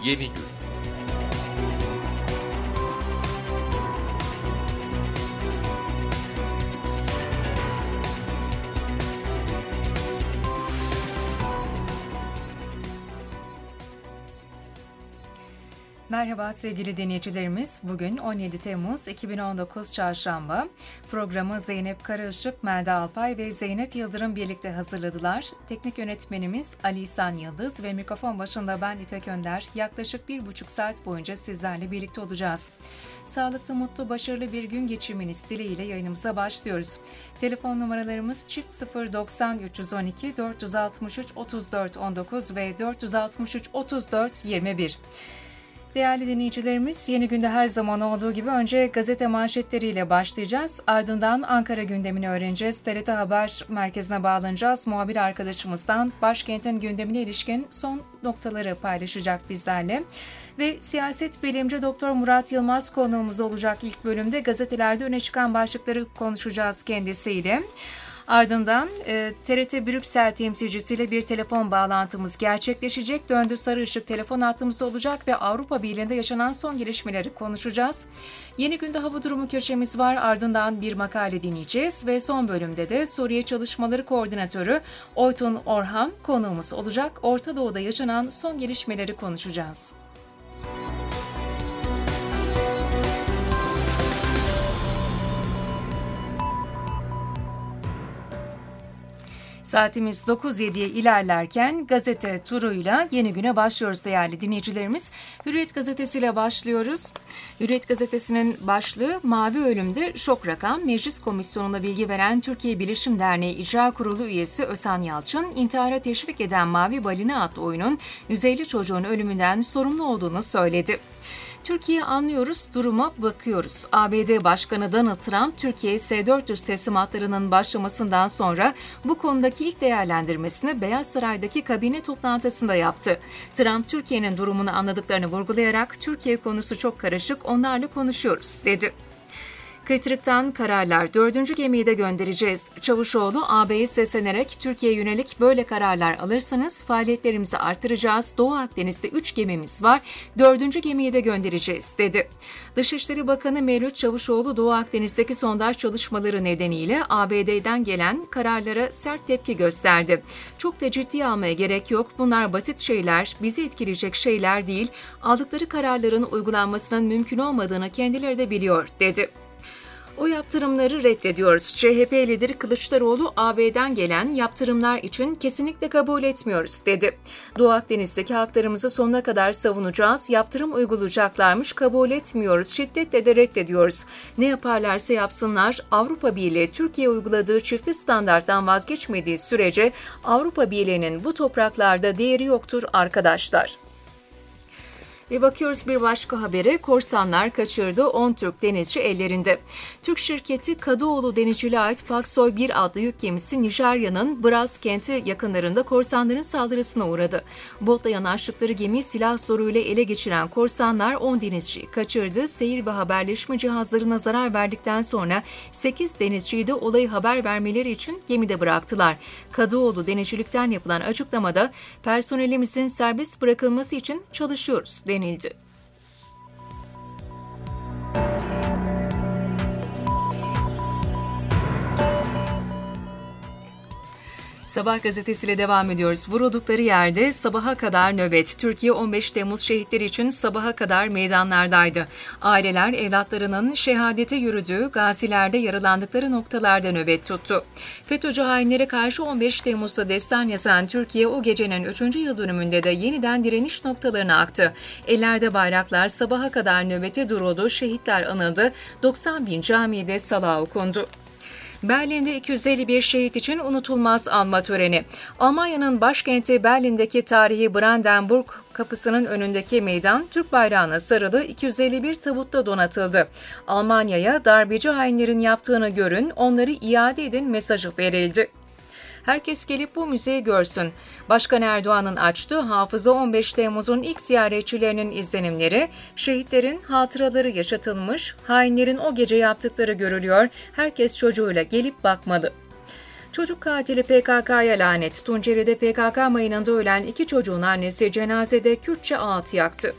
Yeni gün. Merhaba sevgili dinleyicilerimiz. Bugün 17 Temmuz 2019 Çarşamba. Programı Zeynep Karaışık, Melda Alpay ve Zeynep Yıldırım birlikte hazırladılar. Teknik yönetmenimiz Ali İhsan Yıldız ve mikrofon başında ben İpek Önder. Yaklaşık 1,5 saat boyunca sizlerle birlikte olacağız. Sağlıklı, mutlu, başarılı bir gün geçirmeniz dileğiyle yayınımıza başlıyoruz. Telefon numaralarımız çift 090 312 463 34 19 ve 463 34 21. Değerli dinleyicilerimiz, yeni günde her zaman olduğu gibi önce gazete manşetleriyle başlayacağız. Ardından Ankara gündemini öğreneceğiz. TRT Haber Merkezi'ne bağlanacağız. Muhabir arkadaşımızdan başkentin gündemine ilişkin son noktaları paylaşacak bizlerle. Ve siyaset bilimci Doktor Murat Yılmaz konuğumuz olacak ilk bölümde. Gazetelerde öne çıkan başlıkları konuşacağız kendisiyle. Ardından TRT Brüksel temsilcisiyle bir telefon bağlantımız gerçekleşecek. Döndü sarı ışık telefon hattımız olacak ve Avrupa Birliği'nde yaşanan son gelişmeleri konuşacağız. Yeni günde hava durumu köşemiz var. Ardından bir makale dinleyeceğiz ve son bölümde de Suriye Çalışmaları Koordinatörü Oytun Orhan konuğumuz olacak. Orta Doğu'da yaşanan son gelişmeleri konuşacağız. Saatimiz 9.07'ye ilerlerken gazete turuyla yeni güne başlıyoruz değerli dinleyicilerimiz. Hürriyet gazetesiyle başlıyoruz. Hürriyet gazetesinin başlığı Mavi Ölüm'de şok rakam. Meclis Komisyonu'na bilgi veren Türkiye Bilişim Derneği İcra Kurulu üyesi Özhan Yalçın, intihara teşvik eden Mavi Balina adlı oyunun 150 çocuğun ölümünden sorumlu olduğunu söyledi. Türkiye anlıyoruz, duruma bakıyoruz. ABD Başkanı Donald Trump, Türkiye S-400 teslimatlarının başlamasından sonra bu konudaki ilk değerlendirmesini Beyaz Saray'daki kabine toplantısında yaptı. Trump, Türkiye'nin durumunu anladıklarını vurgulayarak, Türkiye konusu çok karışık, onlarla konuşuyoruz, dedi. Kıytırıktan kararlar, 4. gemiyi de göndereceğiz. Çavuşoğlu, AB'ye seslenerek Türkiye'ye yönelik böyle kararlar alırsanız faaliyetlerimizi artıracağız. Doğu Akdeniz'de 3 gemimiz var, 4. gemiyi de göndereceğiz, dedi. Dışişleri Bakanı Mevlüt Çavuşoğlu, Doğu Akdeniz'deki sondaj çalışmaları nedeniyle ABD'den gelen kararlara sert tepki gösterdi. Çok da ciddiye almaya gerek yok, bunlar basit şeyler, bizi etkileyecek şeyler değil, aldıkları kararların uygulanmasının mümkün olmadığını kendileri de biliyor, dedi. O yaptırımları reddediyoruz. CHP lideri Kılıçdaroğlu, AB'den gelen yaptırımlar için kesinlikle kabul etmiyoruz, dedi. Doğu Akdeniz'deki haklarımızı sonuna kadar savunacağız. Yaptırım uygulayacaklarmış, kabul etmiyoruz. Şiddetle de reddediyoruz. Ne yaparlarsa yapsınlar, Avrupa Birliği Türkiye uyguladığı çifte standarttan vazgeçmediği sürece Avrupa Birliği'nin bu topraklarda değeri yoktur arkadaşlar. Ve bakıyoruz bir başka habere, korsanlar kaçırdı 10 Türk denizci ellerinde. Türk şirketi Kadıoğlu Denizciliğe ait Paksoy 1 adlı yük gemisi Nijerya'nın Braz kenti yakınlarında korsanların saldırısına uğradı. Botla yanaştıkları gemiyi silah zoruyla ele geçiren korsanlar 10 denizciyi kaçırdı. Seyir ve haberleşme cihazlarına zarar verdikten sonra 8 denizciyi de olayı haber vermeleri için gemide bıraktılar. Kadıoğlu Denizcilik'ten yapılan açıklamada personelimizin serbest bırakılması için çalışıyoruz denildi. Sabah gazetesiyle devam ediyoruz. Vuruldukları yerde sabaha kadar nöbet. Türkiye 15 Temmuz şehitleri için sabaha kadar meydanlardaydı. Aileler evlatlarının şehadete yürüdüğü, gazilerde yaralandıkları noktalarda nöbet tuttu. FETÖ'cü hainlere karşı 15 Temmuz'da destan yazan Türkiye o gecenin 3. yıl dönümünde de yeniden direniş noktalarına aktı. Ellerde bayraklar, sabaha kadar nöbete duruldu, şehitler anıldı, 90 bin camide sala okundu. Berlin'de 251 şehit için unutulmaz anma töreni. Almanya'nın başkenti Berlin'deki tarihi Brandenburg kapısının önündeki meydan Türk bayrağına sarılı 251 tabutla donatıldı. Almanya'ya darbeci hainlerin yaptığını görün, onları iade edin mesajı verildi. Herkes gelip bu müzeyi görsün. Başkan Erdoğan'ın açtığı Hafıza 15 Temmuz'un ilk ziyaretçilerinin izlenimleri, şehitlerin hatıraları yaşatılmış, hainlerin o gece yaptıkları görülüyor, herkes çocuğuyla gelip bakmalı. Çocuk katili PKK'ya lanet. Tunceli'de PKK mayınında ölen 2 çocuğun annesi cenazede Kürtçe ağıt yaktı.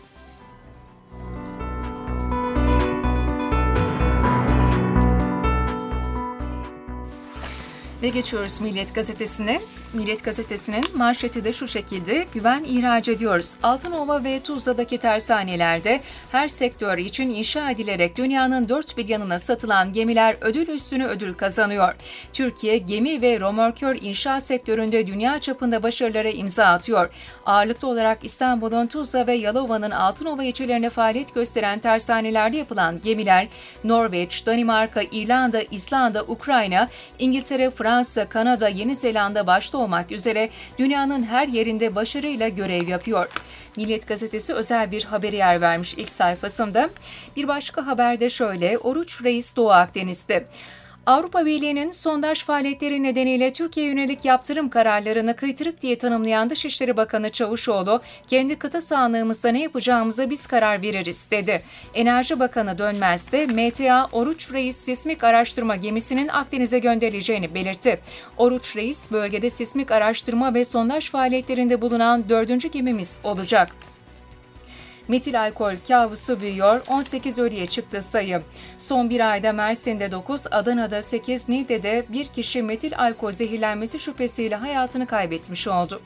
Ve geçiyoruz Milliyet Gazetesi'ne. Milliyet Gazetesi'nin manşeti de şu şekilde: güven ihraç ediyoruz. Altınova ve Tuzla'daki tersanelerde her sektör için inşa edilerek dünyanın dört bir yanına satılan gemiler ödül üstüne ödül kazanıyor. Türkiye gemi ve römorkör inşaat sektöründe dünya çapında başarılara imza atıyor. Ağırlıklı olarak İstanbul'un Tuzla ve Yalova'nın Altınova ilçelerine faaliyet gösteren tersanelerde yapılan gemiler Norveç, Danimarka, İrlanda, İzlanda, Ukrayna, İngiltere, Fransa, Kanada, Yeni Zelanda başta olmak üzere dünyanın her yerinde başarıyla görev yapıyor. Milliyet Gazetesi özel bir habere yer vermiş ilk sayfasında. Bir başka haber de şöyle: Oruç Reis Doğu Akdeniz'de. Avrupa Birliği'nin sondaj faaliyetleri nedeniyle Türkiye'ye yönelik yaptırım kararlarını kıytırık diye tanımlayan Dışişleri Bakanı Çavuşoğlu, kendi kıta sahanlığımızda ne yapacağımıza biz karar veririz dedi. Enerji Bakanı Dönmez de MTA Oruç Reis sismik araştırma gemisinin Akdeniz'e gönderileceğini belirtti. Oruç Reis bölgede sismik araştırma ve sondaj faaliyetlerinde bulunan 4. gemimiz olacak. Metil alkol kabusu büyüyor, 18 ölüye çıktı sayı. Son bir ayda Mersin'de 9, Adana'da 8, Niğde'de bir kişi metil alkol zehirlenmesi şüphesiyle hayatını kaybetmiş oldu.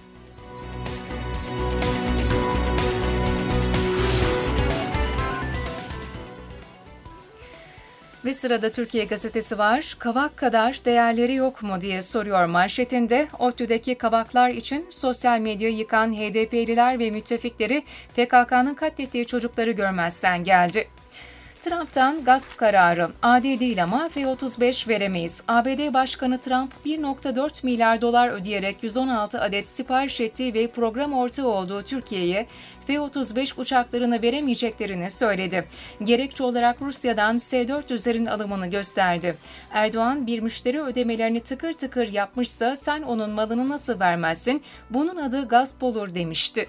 Ve sırada Türkiye Gazetesi var. Kavak kadar değerleri yok mu diye soruyor manşetinde. ODTÜ'deki kavaklar için sosyal medyayı yıkan HDP'liler ve müttefikleri PKK'nın katlettiği çocukları görmezden geldi. Trump'tan gasp kararı. Adil değil ama F-35 veremeyiz. ABD Başkanı Trump 1,4 milyar dolar ödeyerek 116 adet sipariş ettiği ve program ortağı olduğu Türkiye'ye F-35 uçaklarını veremeyeceklerini söyledi. Gerekçe olarak Rusya'dan S-400'lerin alımını gösterdi. Erdoğan, bir müşteri ödemelerini tıkır tıkır yapmışsa sen onun malını nasıl vermezsin? Bunun adı gasp olur demişti.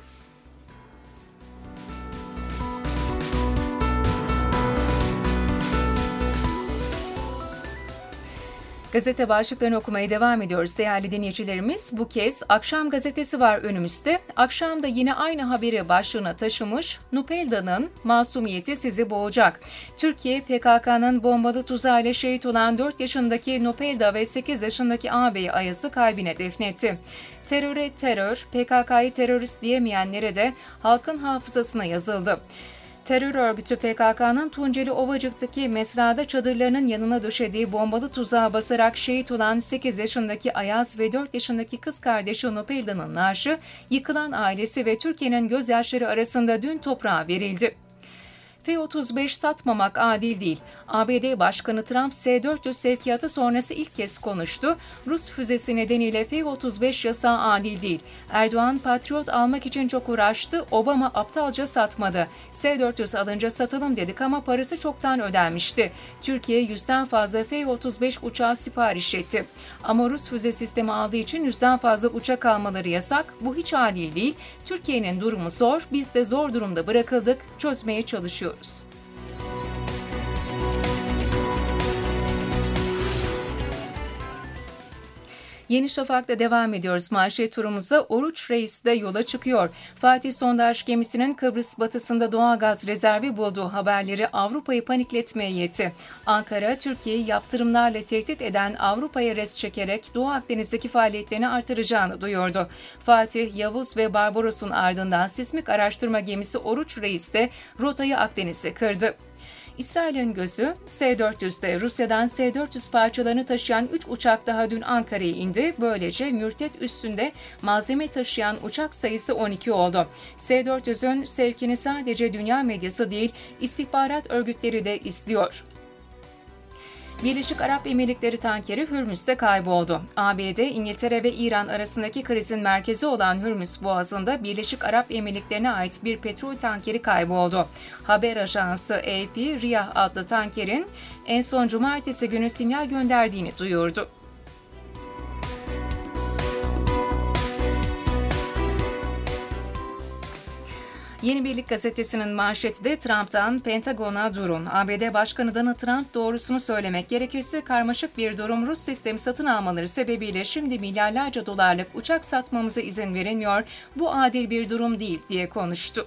Gazete başlıklarını okumaya devam ediyoruz değerli dinleyicilerimiz. Bu kez Akşam Gazetesi var önümüzde. Akşam da yine aynı haberi başlığına taşımış. Nupelda'nın masumiyeti sizi boğacak. Türkiye, PKK'nın bombalı tuzağıyla şehit olan 4 yaşındaki Nupelda ve 8 yaşındaki ağabeyi Ayaz'ı kalbine defnetti. Teröre terör, PKK'yı terörist diyemeyenlere de halkın hafızasına yazıldı. Terör örgütü PKK'nın Tunceli Ovacık'taki mezrada çadırlarının yanına döşediği bombalı tuzağa basarak şehit olan 8 yaşındaki Ayaz ve 4 yaşındaki kız kardeşi Nupelda'nın naaşı, yıkılan ailesi ve Türkiye'nin gözyaşları arasında dün toprağa verildi. F-35 satmamak adil değil. ABD Başkanı Trump S-400 sevkiyatı sonrası ilk kez konuştu. Rus füzesi nedeniyle F-35 yasağı adil değil. Erdoğan Patriot almak için çok uğraştı. Obama aptalca satmadı. S-400 alınca satalım dedik ama parası çoktan ödenmişti. Türkiye 100'den fazla F-35 uçağı sipariş etti. Ama Rus füze sistemi aldığı için 100'den fazla uçak almaları yasak. Bu hiç adil değil. Türkiye'nin durumu zor. Biz de zor durumda bırakıldık. Çözmeye çalışıyoruz. Yeni Şafak'ta devam ediyoruz. Manşet turumuza Oruç Reis de yola çıkıyor. Fatih sondaj gemisinin Kıbrıs batısında doğalgaz rezervi bulduğu haberleri Avrupa'yı panikletmeye yetti. Ankara, Türkiye'yi yaptırımlarla tehdit eden Avrupa'ya res çekerek Doğu Akdeniz'deki faaliyetlerini artıracağını duyurdu. Fatih, Yavuz ve Barbaros'un ardından sismik araştırma gemisi Oruç Reis de rotayı Akdeniz'e kırdı. İsrail'in gözü S-400'de. Rusya'dan S-400 parçalarını taşıyan 3 uçak daha dün Ankara'ya indi. Böylece mürtet üstünde malzeme taşıyan uçak sayısı 12 oldu. S-400'ün sevkini sadece dünya medyası değil, istihbarat örgütleri de izliyor. Birleşik Arap Emirlikleri tankeri Hürmüz'de kayboldu. ABD, İngiltere ve İran arasındaki krizin merkezi olan Hürmüz Boğazı'nda Birleşik Arap Emirlikleri'ne ait bir petrol tankeri kayboldu. Haber ajansı AP, Riyah adlı tankerin en son cumartesi günü sinyal gönderdiğini duyurdu. Yeni Birlik gazetesinin manşeti de Trump'tan Pentagon'a durun. ABD Başkanı Donald Trump doğrusunu söylemek gerekirse karmaşık bir durum. Rus sistemi satın almaları sebebiyle şimdi milyarlarca dolarlık uçak satmamıza izin verilmiyor. Bu adil bir durum değil diye konuştu.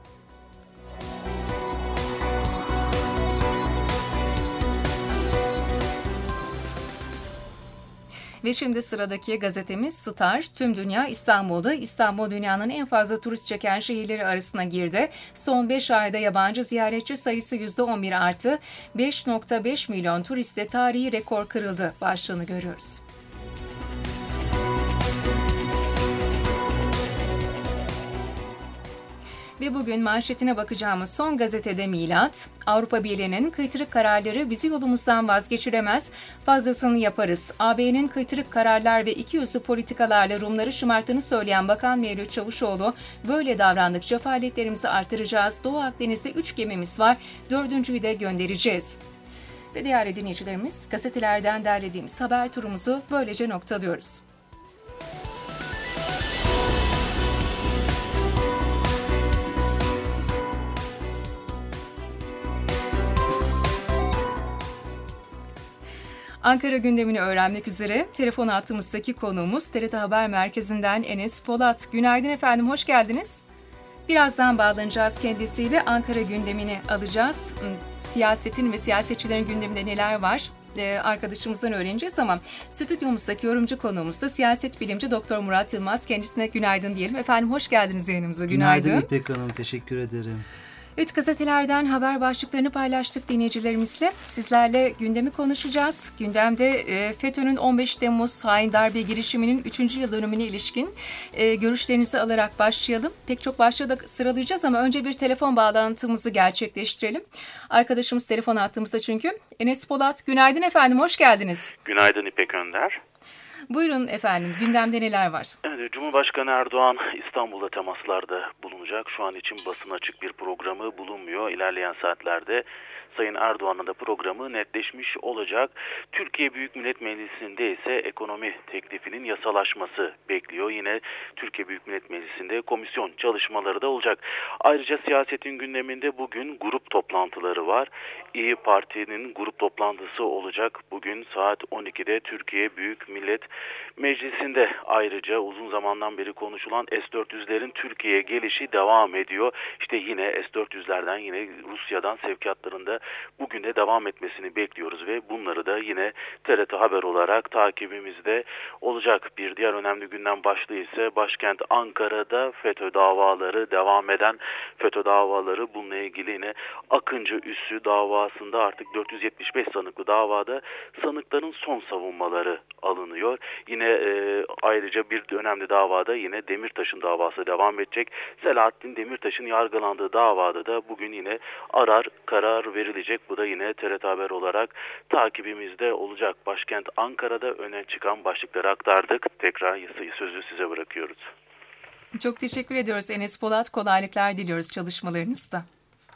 Ve şimdi sıradaki gazetemiz Star. Tüm dünya İstanbul'da. İstanbul dünyanın en fazla turist çeken şehirleri arasına girdi. Son 5 ayda yabancı ziyaretçi sayısı %11 arttı. 5,5 milyon turiste tarihi rekor kırıldı başlığını görüyoruz. Ve bugün manşetine bakacağımız son gazetede Milat, Avrupa Birliği'nin kıytırık kararları bizi yolumuzdan vazgeçiremez, fazlasını yaparız. AB'nin kıytırık kararlar ve ikiyüzlü politikalarla Rumları şımarttığını söyleyen Bakan Mevlüt Çavuşoğlu, böyle davrandıkça faaliyetlerimizi artıracağız. Doğu Akdeniz'de 3 gemimiz var, 4.'yü de göndereceğiz. Ve değerli dinleyicilerimiz, gazetelerden derlediğimiz haber turumuzu böylece noktalıyoruz. Ankara gündemini öğrenmek üzere telefon hattımızdaki konuğumuz TRT Haber Merkezi'nden Enes Polat. Günaydın efendim, hoş geldiniz. Birazdan bağlanacağız kendisiyle. Ankara gündemini alacağız. Siyasetin ve siyasetçilerin gündeminde neler var? Arkadaşımızdan öğreneceğiz ama stüdyomuzdaki yorumcu konuğumuz da siyaset bilimci Doktor Murat Yılmaz. Kendisine günaydın diyelim. Efendim hoş geldiniz yayınımıza. Günaydın İpek Hanım, teşekkür ederim. Evet, gazetelerden haber başlıklarını paylaştık dinleyicilerimizle. Sizlerle gündemi konuşacağız. Gündemde FETÖ'nün 15 Temmuz hain darbe girişiminin 3. yıl dönümüne ilişkin görüşlerinizi alarak başlayalım. Pek çok başlığı da sıralayacağız ama önce bir telefon bağlantımızı gerçekleştirelim. Arkadaşımız telefon attığımızda çünkü. Enes Polat, günaydın efendim, hoş geldiniz. Günaydın İpek Önder. Buyurun efendim, gündemde neler var? Evet, Cumhurbaşkanı Erdoğan İstanbul'da temaslarda bulunacak. Şu an için basın açık bir programı bulunmuyor. İlerleyen saatlerde Sayın Erdoğan'ın da programı netleşmiş olacak. Türkiye Büyük Millet Meclisi'nde ise ekonomi teklifinin yasalaşması bekliyor. Yine Türkiye Büyük Millet Meclisi'nde komisyon çalışmaları da olacak. Ayrıca siyasetin gündeminde bugün grup toplantıları var. İYİ Parti'nin grup toplantısı olacak. Bugün saat 12'de Türkiye Büyük Millet Meclisi'nde. Ayrıca uzun zamandan beri konuşulan S-400'lerin Türkiye'ye gelişi devam ediyor. İşte yine S-400'lerden yine Rusya'dan sevkiyatlarında bugün de devam etmesini bekliyoruz ve bunları da yine TRT Haber olarak takibimizde olacak. Bir diğer önemli gündem başlığı ise başkent Ankara'da FETÖ davaları devam eden FETÖ davaları, bununla ilgili yine Akıncı Üssü davasında artık 475 sanıklı davada sanıkların son savunmaları alınıyor. Yine ayrıca bir önemli davada yine Demirtaş'ın davası devam edecek. Selahattin Demirtaş'ın yargılandığı davada da bugün yine karar verilecek. Bu da yine TRT Haber olarak takibimizde olacak. Başkent Ankara'da öne çıkan başlıkları aktardık. Tekrar sözü size bırakıyoruz. Çok teşekkür ediyoruz Enes Polat. Kolaylıklar diliyoruz çalışmalarınızda.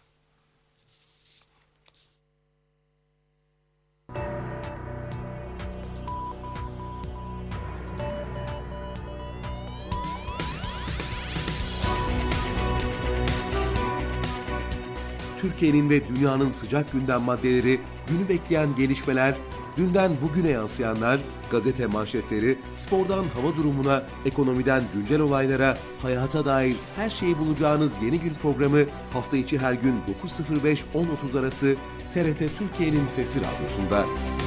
Türkiye'nin ve dünyanın sıcak gündem maddeleri, günü bekleyen gelişmeler, dünden bugüne yansıyanlar, gazete manşetleri, spordan hava durumuna, ekonomiden güncel olaylara, hayata dair her şeyi bulacağınız Yeni Gün programı hafta içi her gün 9.05-10.30 arası TRT Türkiye'nin Sesi Radyosu'nda.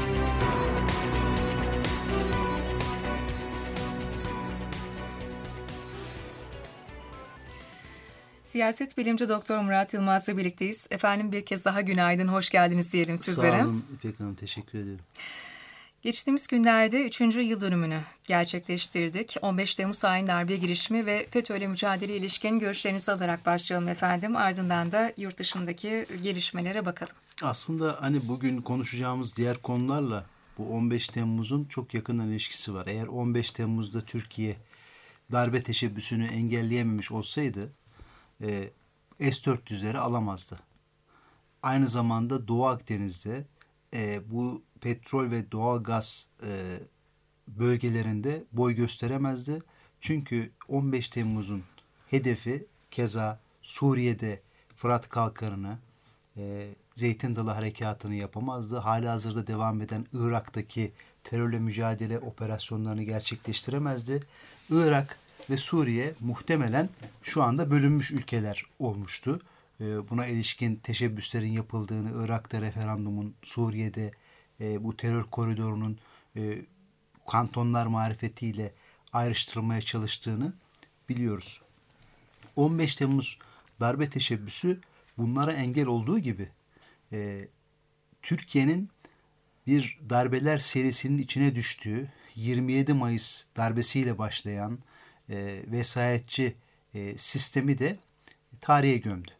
Siyaset bilimci Doktor Murat Yılmaz'la birlikteyiz. Efendim bir kez daha günaydın, hoş geldiniz diyelim sizlere. Sağ olun İpek Hanım, teşekkür ederim. Geçtiğimiz günlerde 3. yıl dönümünü gerçekleştirdik. 15 Temmuz hain darbe girişimi ve FETÖ'yle mücadele ilişkin görüşlerinizi alarak başlayalım efendim. Ardından da yurt dışındaki gelişmelere bakalım. Aslında hani bugün konuşacağımız diğer konularla bu 15 Temmuz'un çok yakından ilişkisi var. Eğer 15 Temmuz'da Türkiye darbe teşebbüsünü engelleyememiş olsaydı S-400'leri alamazdı. Aynı zamanda Doğu Akdeniz'de bu petrol ve doğal gaz bölgelerinde boy gösteremezdi. Çünkü 15 Temmuz'un hedefi keza Suriye'de Fırat Kalkanı'nı, Zeytin Dalı Harekatı'nı yapamazdı. Halihazırda devam eden Irak'taki terörle mücadele operasyonlarını gerçekleştiremezdi. Irak ve Suriye muhtemelen şu anda bölünmüş ülkeler olmuştu. Buna ilişkin teşebbüslerin yapıldığını, Irak'ta referandumun, Suriye'de bu terör koridorunun kantonlar marifetiyle ayrıştırılmaya çalıştığını biliyoruz. 15 Temmuz darbe teşebbüsü bunlara engel olduğu gibi Türkiye'nin bir darbeler serisinin içine düştüğü 27 Mayıs darbesiyle başlayan vesayetçi sistemi de tarihe gömdü.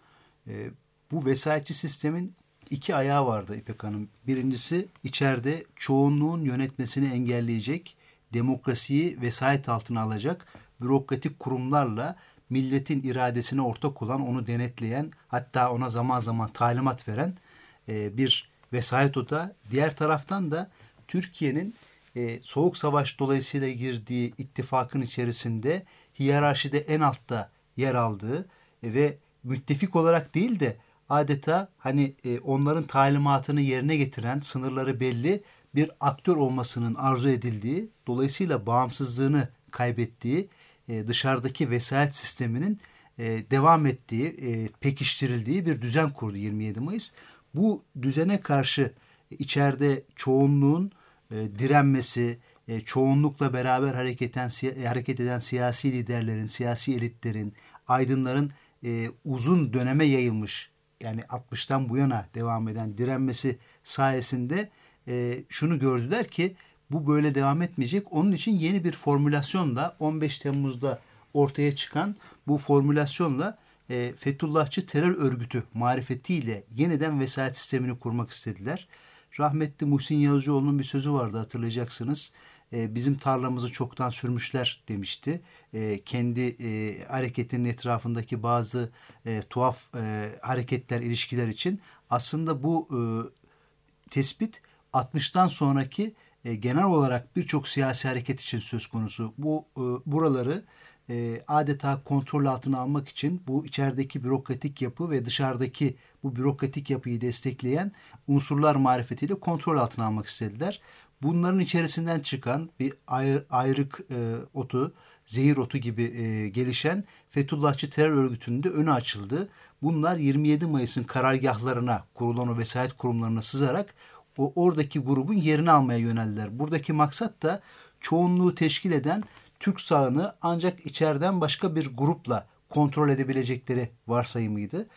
Bu vesayetçi sistemin iki ayağı vardı İpek Hanım. Birincisi içeride çoğunluğun yönetmesini engelleyecek, demokrasiyi vesayet altına alacak bürokratik kurumlarla milletin iradesine ortak olan, onu denetleyen, hatta ona zaman zaman talimat veren bir vesayet odağı. Diğer taraftan da Türkiye'nin Soğuk Savaş dolayısıyla girdiği ittifakın içerisinde hiyerarşide en altta yer aldığı ve müttefik olarak değil de adeta hani onların talimatını yerine getiren, sınırları belli bir aktör olmasının arzu edildiği, dolayısıyla bağımsızlığını kaybettiği dışarıdaki vesayet sisteminin devam ettiği, pekiştirildiği bir düzen kurdu 27 Mayıs. Bu düzene karşı içeride çoğunluğun direnmesi, çoğunlukla beraber hareket eden siyasi liderlerin, siyasi elitlerin, aydınların uzun döneme yayılmış, yani 60'tan bu yana devam eden direnmesi sayesinde şunu gördüler ki bu böyle devam etmeyecek. Onun için yeni bir formülasyonla 15 Temmuz'da ortaya çıkan bu formülasyonla Fethullahçı terör örgütü marifetiyle yeniden vesayet sistemini kurmak istediler. Rahmetli Muhsin Yazıcıoğlu'nun bir sözü vardı, hatırlayacaksınız. Bizim tarlamızı çoktan sürmüşler demişti. Kendi hareketinin etrafındaki bazı tuhaf hareketler, ilişkiler için. Aslında bu tespit 60'tan sonraki genel olarak birçok siyasi hareket için söz konusu. Buraları adeta kontrol altına almak için bu içerideki bürokratik yapı ve dışarıdaki bu bürokratik yapıyı destekleyen unsurlar marifetiyle kontrol altına almak istediler. Bunların içerisinden çıkan bir ayrık otu, zehir otu gibi gelişen Fethullahçı terör örgütünün de önü açıldı. Bunlar 27 Mayıs'ın karargahlarına, kurulan o vesayet kurumlarına sızarak oradaki grubun yerini almaya yöneldiler. Buradaki maksat da çoğunluğu teşkil eden Türk sağını ancak içeriden başka bir grupla kontrol edebilecekleri varsayımıydı.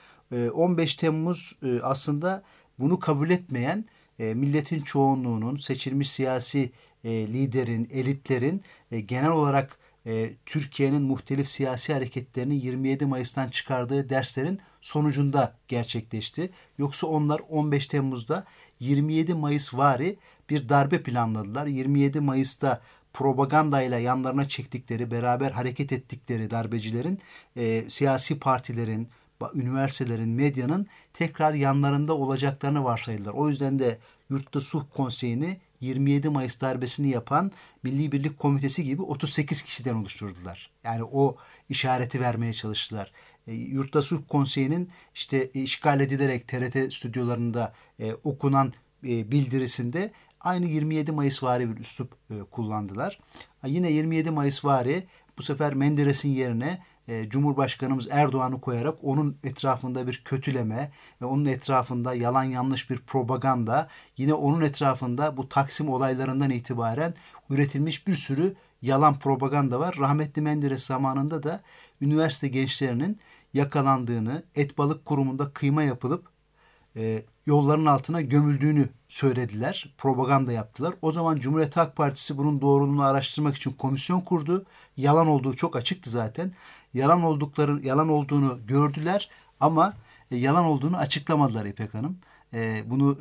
15 Temmuz aslında bunu kabul etmeyen milletin çoğunluğunun, seçilmiş siyasi liderin, elitlerin genel olarak Türkiye'nin muhtelif siyasi hareketlerini 27 Mayıs'tan çıkardığı derslerin sonucunda gerçekleşti. Yoksa onlar 15 Temmuz'da 27 Mayıs vari bir darbe planladılar. 27 Mayıs'ta propagandayla yanlarına çektikleri, beraber hareket ettikleri darbecilerin, siyasi partilerin, üniversitelerin, medyanın tekrar yanlarında olacaklarını varsaydılar. O yüzden de Yurtta Sulh Konseyi'ni 27 Mayıs darbesini yapan Milli Birlik Komitesi gibi 38 kişiden oluşturdular. Yani o işareti vermeye çalıştılar. Yurtta Sulh Konseyi'nin işte işgal edilerek TRT stüdyolarında okunan bildirisinde aynı 27 Mayıs vari bir üslup kullandılar. Yine 27 Mayıs vari bu sefer Menderes'in yerine Cumhurbaşkanımız Erdoğan'ı koyarak onun etrafında bir kötüleme ve onun etrafında yalan yanlış bir propaganda, yine onun etrafında bu Taksim olaylarından itibaren üretilmiş bir sürü yalan propaganda var. Rahmetli Menderes zamanında da üniversite gençlerinin yakalandığını, et balık kurumunda kıyma yapılıp yolların altına gömüldüğünü söylediler. Propaganda yaptılar. O zaman Cumhuriyet Halk Partisi bunun doğruluğunu araştırmak için komisyon kurdu. Yalan olduğu çok açıktı zaten. Yalan olduğunu gördüler ama yalan olduğunu açıklamadılar İpek Hanım. Bunu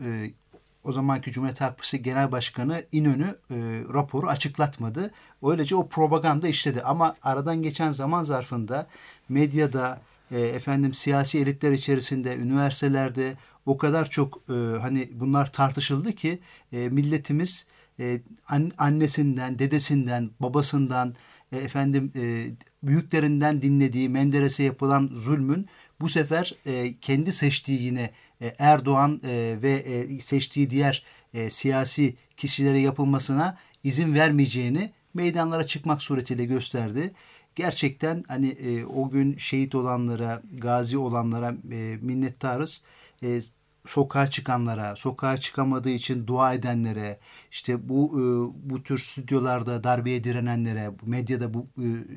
o zamanki Cumhuriyet Halk Partisi Genel Başkanı İnönü raporu açıklatmadı. Öylece o propaganda işledi. Ama aradan geçen zaman zarfında medyada, siyasi elitler içerisinde, üniversitelerde o kadar çok hani bunlar tartışıldı ki milletimiz annesinden, dedesinden, babasından, büyüklerinden dinlediği Menderes'e yapılan zulmün bu sefer kendi seçtiği yine Erdoğan ve seçtiği diğer siyasi kişilere yapılmasına izin vermeyeceğini meydanlara çıkmak suretiyle gösterdi. Gerçekten hani o gün şehit olanlara, gazi olanlara minnettarız. Sokağa çıkanlara, sokağa çıkamadığı için dua edenlere, işte bu tür stüdyolarda darbeye direnenlere, medyada bu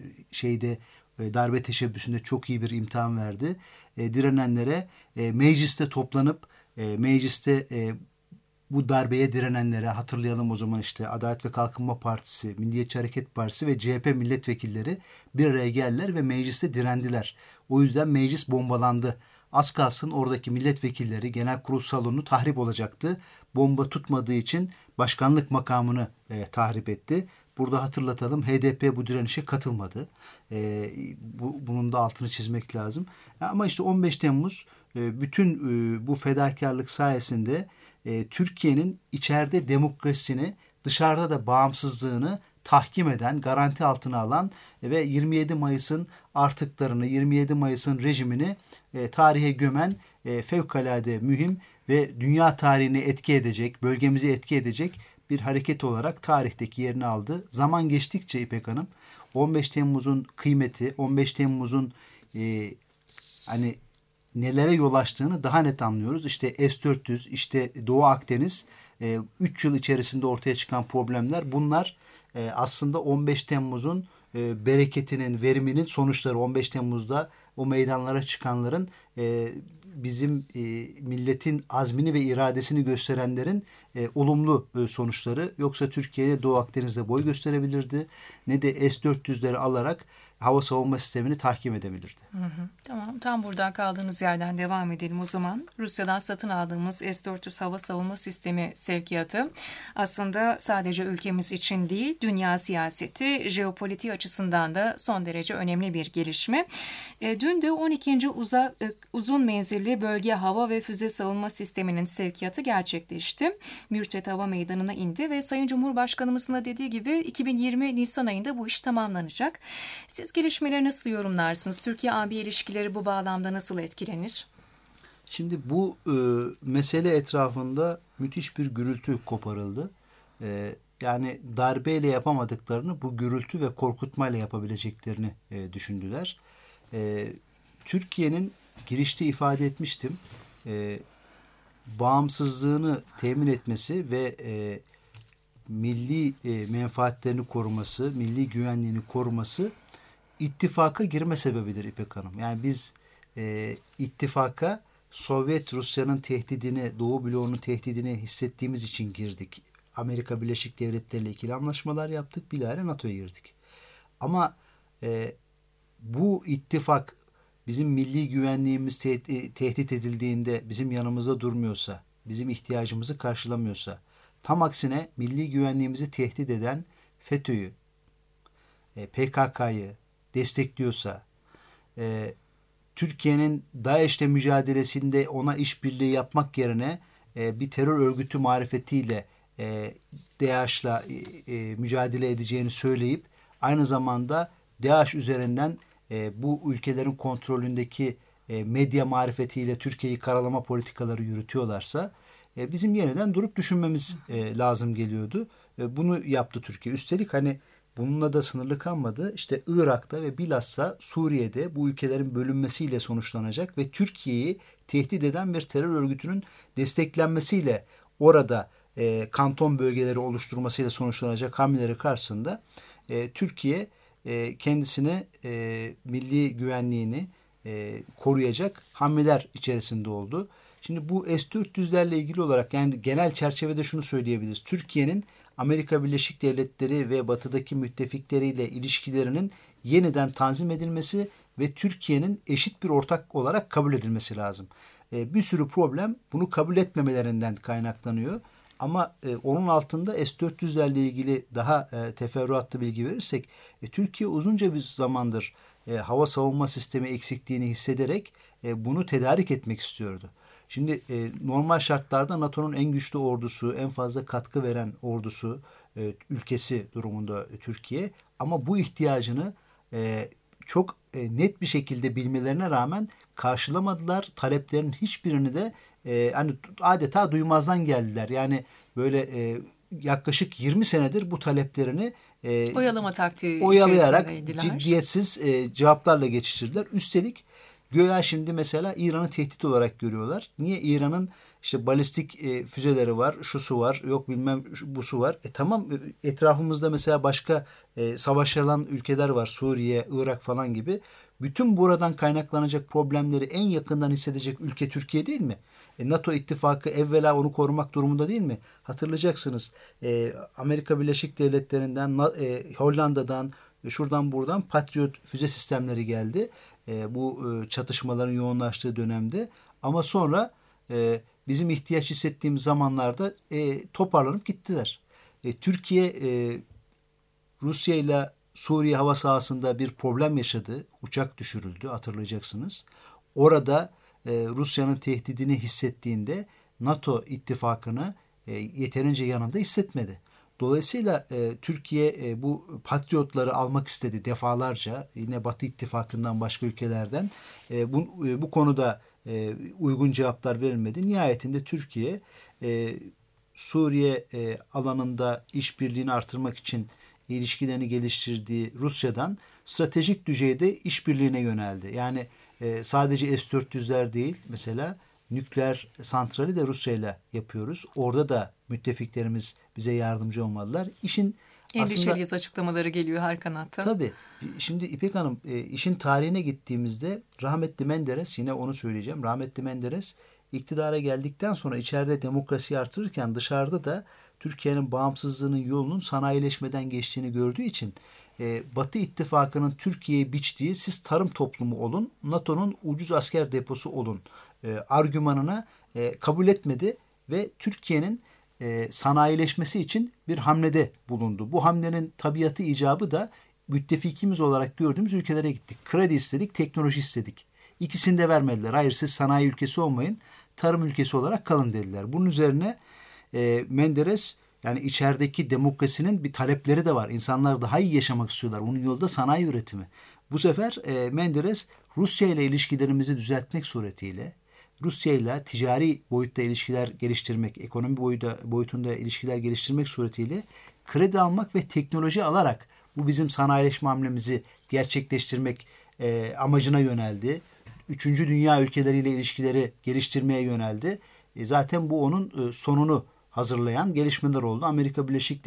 darbe teşebbüsünde çok iyi bir imtihan verdi. Direnenlere mecliste toplanıp mecliste bu darbeye direnenlere, hatırlayalım o zaman işte Adalet ve Kalkınma Partisi, Milliyetçi Hareket Partisi ve CHP milletvekilleri bir araya geldiler ve mecliste direndiler. O yüzden meclis bombalandı. Az kalsın oradaki milletvekilleri genel kurul salonu tahrip olacaktı. Bomba tutmadığı için başkanlık makamını tahrip etti. Burada hatırlatalım, HDP bu direnişe katılmadı. Bunun da altını çizmek lazım. Ama işte 15 Temmuz bütün bu fedakarlık sayesinde Türkiye'nin içeride demokrasisini, dışarıda da bağımsızlığını tahkim eden, garanti altına alan ve 27 Mayıs'ın artıklarını, 27 Mayıs'ın rejimini tarihe gömen fevkalade mühim ve dünya tarihini etki edecek, bölgemizi etki edecek bir hareket olarak tarihteki yerini aldı. Zaman geçtikçe İpek Hanım, 15 Temmuz'un kıymeti, 15 Temmuz'un hani nelere yol açtığını daha net anlıyoruz. İşte S-400, işte Doğu Akdeniz, 3 yıl içerisinde ortaya çıkan problemler, bunlar aslında 15 Temmuz'un bereketinin, veriminin sonuçları. 15 Temmuz'da o meydanlara çıkanların, bizim milletin azmini ve iradesini gösterenlerin olumlu sonuçları. Yoksa Türkiye'de Doğu Akdeniz'de boy gösterebilirdi. Ne de S-400'leri alarak hava savunma sistemini tahkim edebilirdi. Tamam, tam burada kaldığınız yerden devam edelim o zaman. Rusya'dan satın aldığımız S-400 hava savunma sistemi sevkiyatı aslında sadece ülkemiz için değil, dünya siyaseti, jeopolitiği açısından da son derece önemli bir gelişme. Dün de 12. uzun menzilli bölge hava ve füze savunma sisteminin sevkiyatı gerçekleşti. Mürtet Hava Meydanı'na indi ve Sayın Cumhurbaşkanımızın da dediği gibi 2020 Nisan ayında bu iş tamamlanacak. Siz gelişmeleri nasıl yorumlarsınız? Türkiye-AB ilişkileri bu bağlamda nasıl etkilenir? Şimdi bu mesele etrafında müthiş bir gürültü koparıldı. Yani darbeyle yapamadıklarını bu gürültü ve korkutmayla yapabileceklerini düşündüler. Türkiye'nin girişte ifade etmiştim. Bağımsızlığını temin etmesi ve milli menfaatlerini koruması, milli güvenliğini koruması ittifaka girme sebebidir İpek Hanım. Yani biz ittifaka Sovyet Rusya'nın tehdidini, Doğu bloğunun tehdidini hissettiğimiz için girdik. Amerika Birleşik Devletleri ile ikili anlaşmalar yaptık. Bilahare NATO'ya girdik. Ama bu ittifak bizim milli güvenliğimiz tehdit edildiğinde bizim yanımızda durmuyorsa, bizim ihtiyacımızı karşılamıyorsa, tam aksine milli güvenliğimizi tehdit eden FETÖ'yü, PKK'yı destekliyorsa, Türkiye'nin DAEŞ'le mücadelesinde ona işbirliği yapmak yerine bir terör örgütü marifetiyle DAEŞ'la mücadele edeceğini söyleyip aynı zamanda DAEŞ üzerinden bu ülkelerin kontrolündeki medya marifetiyle Türkiye'yi karalama politikaları yürütüyorlarsa bizim yeniden durup düşünmemiz lazım geliyordu. Bunu yaptı Türkiye. Üstelik hani bununla da sınırlı kalmadı. İşte Irak'ta ve bilhassa Suriye'de bu ülkelerin bölünmesiyle sonuçlanacak ve Türkiye'yi tehdit eden bir terör örgütünün desteklenmesiyle orada kanton bölgeleri oluşturmasıyla sonuçlanacak hamleleri karşısında Türkiye kendisine milli güvenliğini koruyacak hamleler içerisinde oldu. Şimdi bu S-400'lerle ilgili olarak yani genel çerçevede şunu söyleyebiliriz. Türkiye'nin Amerika Birleşik Devletleri ve batıdaki müttefikleriyle ilişkilerinin yeniden tanzim edilmesi ve Türkiye'nin eşit bir ortak olarak kabul edilmesi lazım. Bir sürü problem bunu kabul etmemelerinden kaynaklanıyor. Ama onun altında S-400'lerle ilgili daha teferruatlı bilgi verirsek Türkiye uzunca bir zamandır hava savunma sistemi eksikliğini hissederek bunu tedarik etmek istiyordu. Şimdi normal şartlarda NATO'nun en güçlü ordusu, en fazla katkı veren ordusu, ülkesi durumunda Türkiye. Ama bu ihtiyacını çok net bir şekilde bilmelerine rağmen karşılamadılar. Taleplerin hiçbirini de hani adeta duymazdan geldiler. Yani böyle yaklaşık 20 senedir bu taleplerini Oyalama taktiği oyalayarak içerisindeydiler. ciddiyetsiz cevaplarla geçiştirdiler. Üstelik göya şimdi mesela İran'ı tehdit olarak görüyorlar. Niye? İran'ın işte balistik füzeleri var, şusu var, yok bilmem busu var. Tamam, etrafımızda mesela başka savaşan ülkeler var. Suriye, Irak falan gibi. Bütün buradan kaynaklanacak problemleri en yakından hissedecek ülke Türkiye değil mi? NATO ittifakı evvela onu korumak durumunda değil mi? Hatırlayacaksınız, Amerika Birleşik Devletleri'nden, Hollanda'dan, şuradan buradan Patriot füze sistemleri geldi. Bu çatışmaların yoğunlaştığı dönemde. Ama sonra bizim ihtiyaç hissettiğimiz zamanlarda toparlanıp gittiler. Türkiye Rusya ile Suriye hava sahasında bir problem yaşadı. Uçak düşürüldü, hatırlayacaksınız. Orada Rusya'nın tehdidini hissettiğinde NATO ittifakını yeterince yanında hissetmedi. Dolayısıyla Türkiye bu patriotları almak istedi defalarca. Yine Batı ittifakından, başka ülkelerden. Bu konuda uygun cevaplar verilmedi. Nihayetinde Türkiye Suriye alanında işbirliğini artırmak için ilişkilerini geliştirdiği Rusya'dan stratejik düzeyde işbirliğine yöneldi. Yani sadece S-400'ler değil, mesela nükleer santrali de Rusya ile yapıyoruz. Orada da müttefiklerimiz bize yardımcı olmalılar. İşin Endişeliyiz aslında açıklamaları geliyor her kanattan. tabii. Şimdi İpek Hanım, işin tarihine gittiğimizde rahmetli Menderes, yine onu söyleyeceğim. Rahmetli Menderes iktidara geldikten sonra içeride demokrasiyi artırırken dışarıda da Türkiye'nin bağımsızlığının yolunun sanayileşmeden geçtiğini gördüğü için Batı ittifakının Türkiye'ye biçtiği siz tarım toplumu olun, NATO'nun ucuz asker deposu olun argümanına kabul etmedi ve Türkiye'nin sanayileşmesi için bir hamlede bulundu. Bu hamlenin tabiatı icabı da müttefikimiz olarak gördüğümüz ülkelere gittik. Kredi istedik, teknoloji istedik. İkisini de vermediler. Hayır, siz sanayi ülkesi olmayın, tarım ülkesi olarak kalın dediler. Bunun üzerine Menderes, yani içerideki demokrasinin bir talepleri de var. İnsanlar daha iyi yaşamak istiyorlar. Bunun yolu da sanayi üretimi. Bu sefer Menderes Rusya ile ilişkilerimizi düzeltmek suretiyle, Rusya ile ticari boyutta ilişkiler geliştirmek, ekonomi boyutunda ilişkiler geliştirmek suretiyle kredi almak ve teknoloji alarak bu bizim sanayileşme hamlemizi gerçekleştirmek amacına yöneldi. Üçüncü dünya ülkeleriyle ilişkileri geliştirmeye yöneldi. Zaten bu onun sonunu hazırlayan gelişmeler oldu. Amerika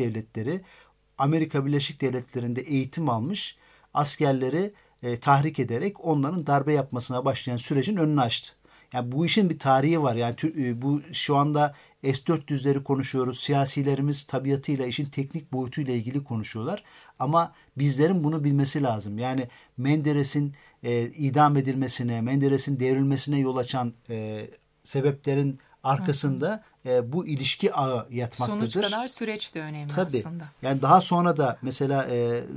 Birleşik Devletleri'nde eğitim almış askerleri tahrik ederek onların darbe yapmasına başlayan sürecin önünü açtı. Yani bu işin bir tarihi var. Yani bu şu anda S-400'leri konuşuyoruz. Siyasilerimiz tabiatıyla, işin teknik boyutuyla ilgili konuşuyorlar. Ama bizlerin bunu bilmesi lazım. Yani Menderes'in idam edilmesine, Menderes'in devrilmesine yol açan sebeplerin arkasında bu ilişki ağı yatmaktadır. Sonuç kadar süreç de önemli Tabii. aslında. Yani daha sonra da mesela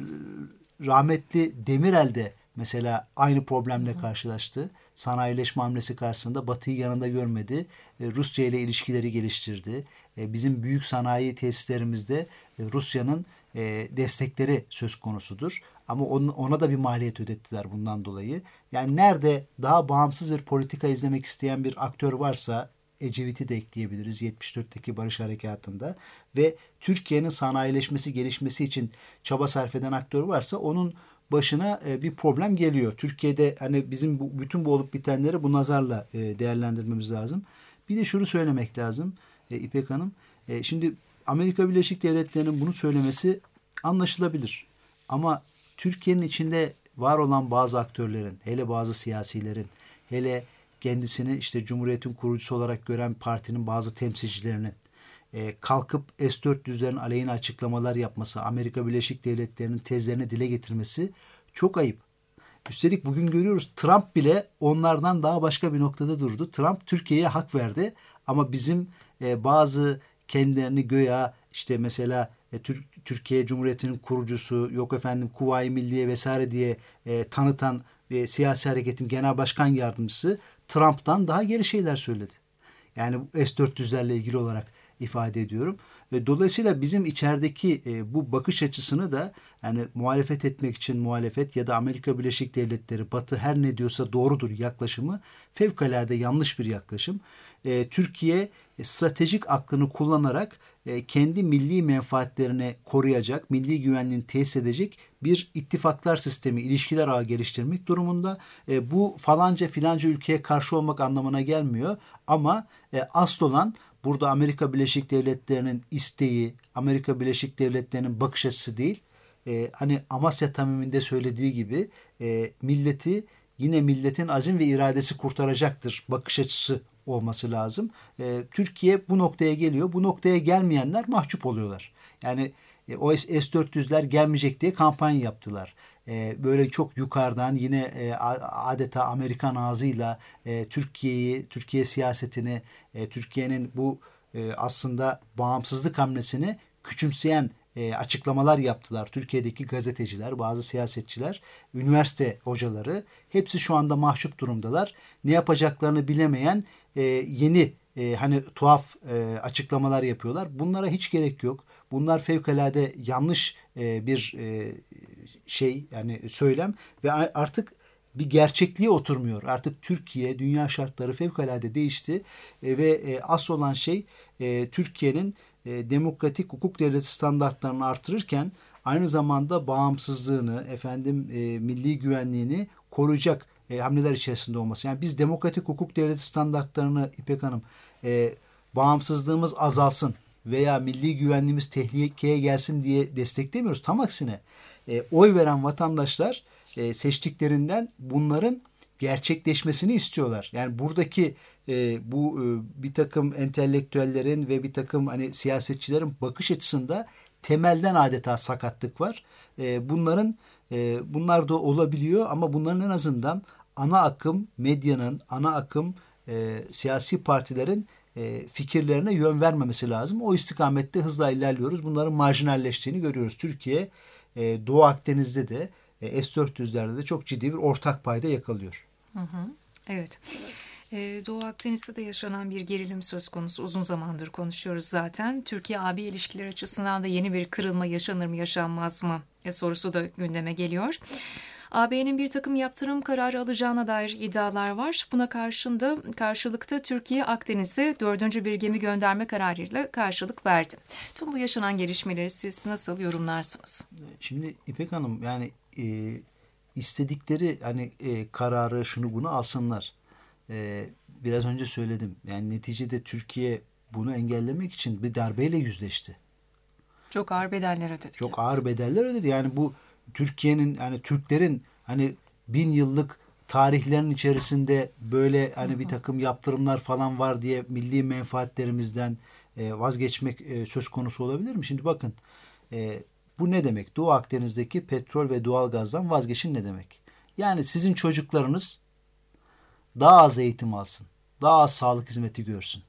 rahmetli Demirel de mesela aynı problemle karşılaştı. Sanayileşme hamlesi karşısında Batı'yı yanında görmedi. Rusya ile ilişkileri geliştirdi. Bizim büyük sanayi tesislerimizde Rusya'nın destekleri söz konusudur. Ama ona da bir maliyet ödettiler bundan dolayı. Yani nerede daha bağımsız bir politika izlemek isteyen bir aktör varsa, Ecevit'i de ekleyebiliriz 74'teki Barış Harekatı'nda, ve Türkiye'nin sanayileşmesi, gelişmesi için çaba sarf eden aktör varsa onun başına bir problem geliyor. Türkiye'de hani bizim bütün bu olup bitenleri bu nazarla değerlendirmemiz lazım. Bir de şunu söylemek lazım İpek Hanım. Şimdi Amerika Birleşik Devletleri'nin bunu söylemesi anlaşılabilir. Ama Türkiye'nin içinde var olan bazı aktörlerin, hele bazı siyasilerin, hele kendisini işte Cumhuriyet'in kurucusu olarak gören partinin bazı temsilcilerinin kalkıp S-400'lerin aleyhine açıklamalar yapması, Amerika Birleşik Devletleri'nin tezlerini dile getirmesi çok ayıp. Üstelik bugün görüyoruz, Trump bile onlardan daha başka bir noktada durdu. Trump Türkiye'ye hak verdi ama bizim bazı kendilerini göya işte mesela Türkiye Cumhuriyeti'nin kurucusu, yok efendim Kuvayi Milliye vesaire diye tanıtan siyasi hareketin genel başkan yardımcısı Trump'tan daha geri şeyler söyledi. Yani S-400'lerle ilgili olarak ifade ediyorum. Dolayısıyla bizim içerideki bu bakış açısını da yani muhalefet etmek için muhalefet ya da Amerika Birleşik Devletleri, Batı her ne diyorsa doğrudur yaklaşımı fevkalade yanlış bir yaklaşım. Türkiye stratejik aklını kullanarak kendi milli menfaatlerini koruyacak, milli güvenliğini tesis edecek bir ittifaklar sistemi, ilişkiler ağı geliştirmek durumunda. Bu falanca filanca ülkeye karşı olmak anlamına gelmiyor ama asıl olan burada Amerika Birleşik Devletleri'nin isteği, Amerika Birleşik Devletleri'nin bakış açısı değil. Hani Amasya Tamimi'nde söylediği gibi milleti yine milletin azim ve iradesi kurtaracaktır bakış açısı olması lazım. Türkiye bu noktaya geliyor. Bu noktaya gelmeyenler mahcup oluyorlar. Yani o S-400'ler gelmeyecek diye kampanya yaptılar. Böyle çok yukarıdan yine adeta Amerikan ağzıyla Türkiye siyasetini, Türkiye'nin bu aslında bağımsızlık hamlesini küçümseyen açıklamalar yaptılar. Türkiye'deki gazeteciler, bazı siyasetçiler, üniversite hocaları hepsi şu anda mahcup durumdalar. Ne yapacaklarını bilemeyen yeni hani tuhaf açıklamalar yapıyorlar. Bunlara hiç gerek yok. Bunlar fevkalade yanlış bir yani söylem ve artık bir gerçekliğe oturmuyor. Artık Türkiye, dünya şartları fevkalade değişti ve asıl olan şey Türkiye'nin demokratik hukuk devleti standartlarını artırırken aynı zamanda bağımsızlığını, milli güvenliğini koruyacak hamleler içerisinde olması. Yani biz demokratik hukuk devleti standartlarını İpek Hanım bağımsızlığımız azalsın veya milli güvenliğimiz tehlikeye gelsin diye desteklemiyoruz. Tam aksine oy veren vatandaşlar seçtiklerinden bunların gerçekleşmesini istiyorlar. Yani buradaki bir takım entelektüellerin ve bir takım hani siyasetçilerin bakış açısında temelden adeta sakatlık var. Bunlar da olabiliyor ama bunların en azından ana akım medyanın, ana akım siyasi partilerin fikirlerine yön vermemesi lazım. O istikamette hızla ilerliyoruz. Bunların marjinalleştiğini görüyoruz. Türkiye Doğu Akdeniz'de de S-400'lerde de çok ciddi bir ortak payda yakalıyor. Evet. Doğu Akdeniz'de de yaşanan bir gerilim söz konusu. Uzun zamandır konuşuyoruz zaten. Türkiye-AB ilişkileri açısından da yeni bir kırılma yaşanır mı yaşanmaz mı sorusu da gündeme geliyor. AB'nin bir takım yaptırım kararı alacağına dair iddialar var. Buna karşılıkta Türkiye Akdeniz'e 4. bir gemi gönderme kararıyla karşılık verdi. Tüm bu yaşanan gelişmeleri siz nasıl yorumlarsınız? Şimdi İpek Hanım yani istedikleri kararı şunu bunu alsınlar. Biraz önce söyledim. Yani neticede Türkiye bunu engellemek için bir darbeyle yüzleşti. Çok ağır bedeller ödedi. Çok ağır bedeller ödedi. Yani bu Türkiye'nin Türklerin 1000 yıllık tarihlerin içerisinde böyle bir takım yaptırımlar falan var diye milli menfaatlerimizden vazgeçmek söz konusu olabilir mi? Şimdi bakın bu ne demek? Doğu Akdeniz'deki petrol ve doğalgazdan vazgeçin ne demek? Yani sizin çocuklarınız daha az eğitim alsın, daha az sağlık hizmeti görsün.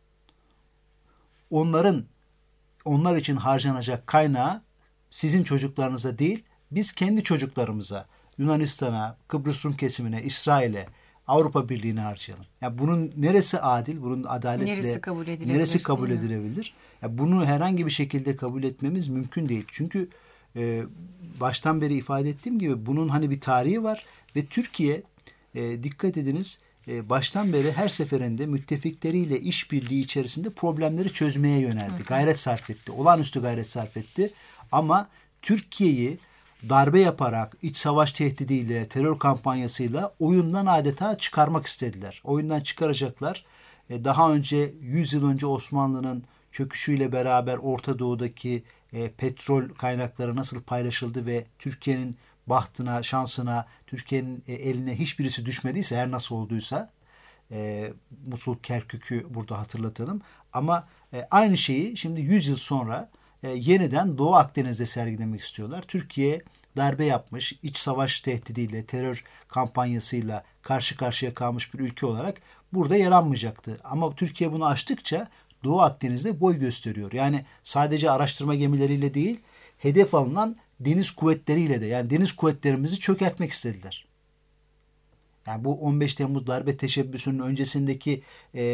Onlar için harcanacak kaynağı sizin çocuklarınıza değil, biz kendi çocuklarımıza, Yunanistan'a, Kıbrıs Rum kesimine, İsrail'e, Avrupa Birliği'ne harcayalım. Ya bunun neresi adil, bunun adaletle neresi kabul edilebilir? Ya bunu herhangi bir şekilde kabul etmemiz mümkün değil. Çünkü baştan beri ifade ettiğim gibi bunun bir tarihi var ve Türkiye dikkat ediniz baştan beri her seferinde müttefikleriyle işbirliği içerisinde problemleri çözmeye yöneldi. Gayret sarf etti. Olağanüstü gayret sarf etti. Ama Türkiye'yi darbe yaparak, iç savaş tehdidiyle, terör kampanyasıyla oyundan adeta çıkarmak istediler. Oyundan çıkaracaklar. Daha önce 100 yıl önce Osmanlı'nın çöküşüyle beraber Orta Doğu'daki petrol kaynakları nasıl paylaşıldı ve Türkiye'nin bahtına, şansına, Türkiye'nin eline hiçbirisi düşmediyse, her nasıl olduysa, Musul, Kerkük'ü burada hatırlatalım. Ama aynı şeyi şimdi 100 yıl sonra yeniden Doğu Akdeniz'de sergilemek istiyorlar. Türkiye darbe yapmış, iç savaş tehdidiyle, terör kampanyasıyla karşı karşıya kalmış bir ülke olarak burada yer almayacaktı. Ama Türkiye bunu aştıkça Doğu Akdeniz'de boy gösteriyor. Yani sadece araştırma gemileriyle değil, hedef alınan deniz kuvvetleriyle de, yani deniz kuvvetlerimizi çökertmek istediler. Yani bu 15 Temmuz darbe teşebbüsünün öncesindeki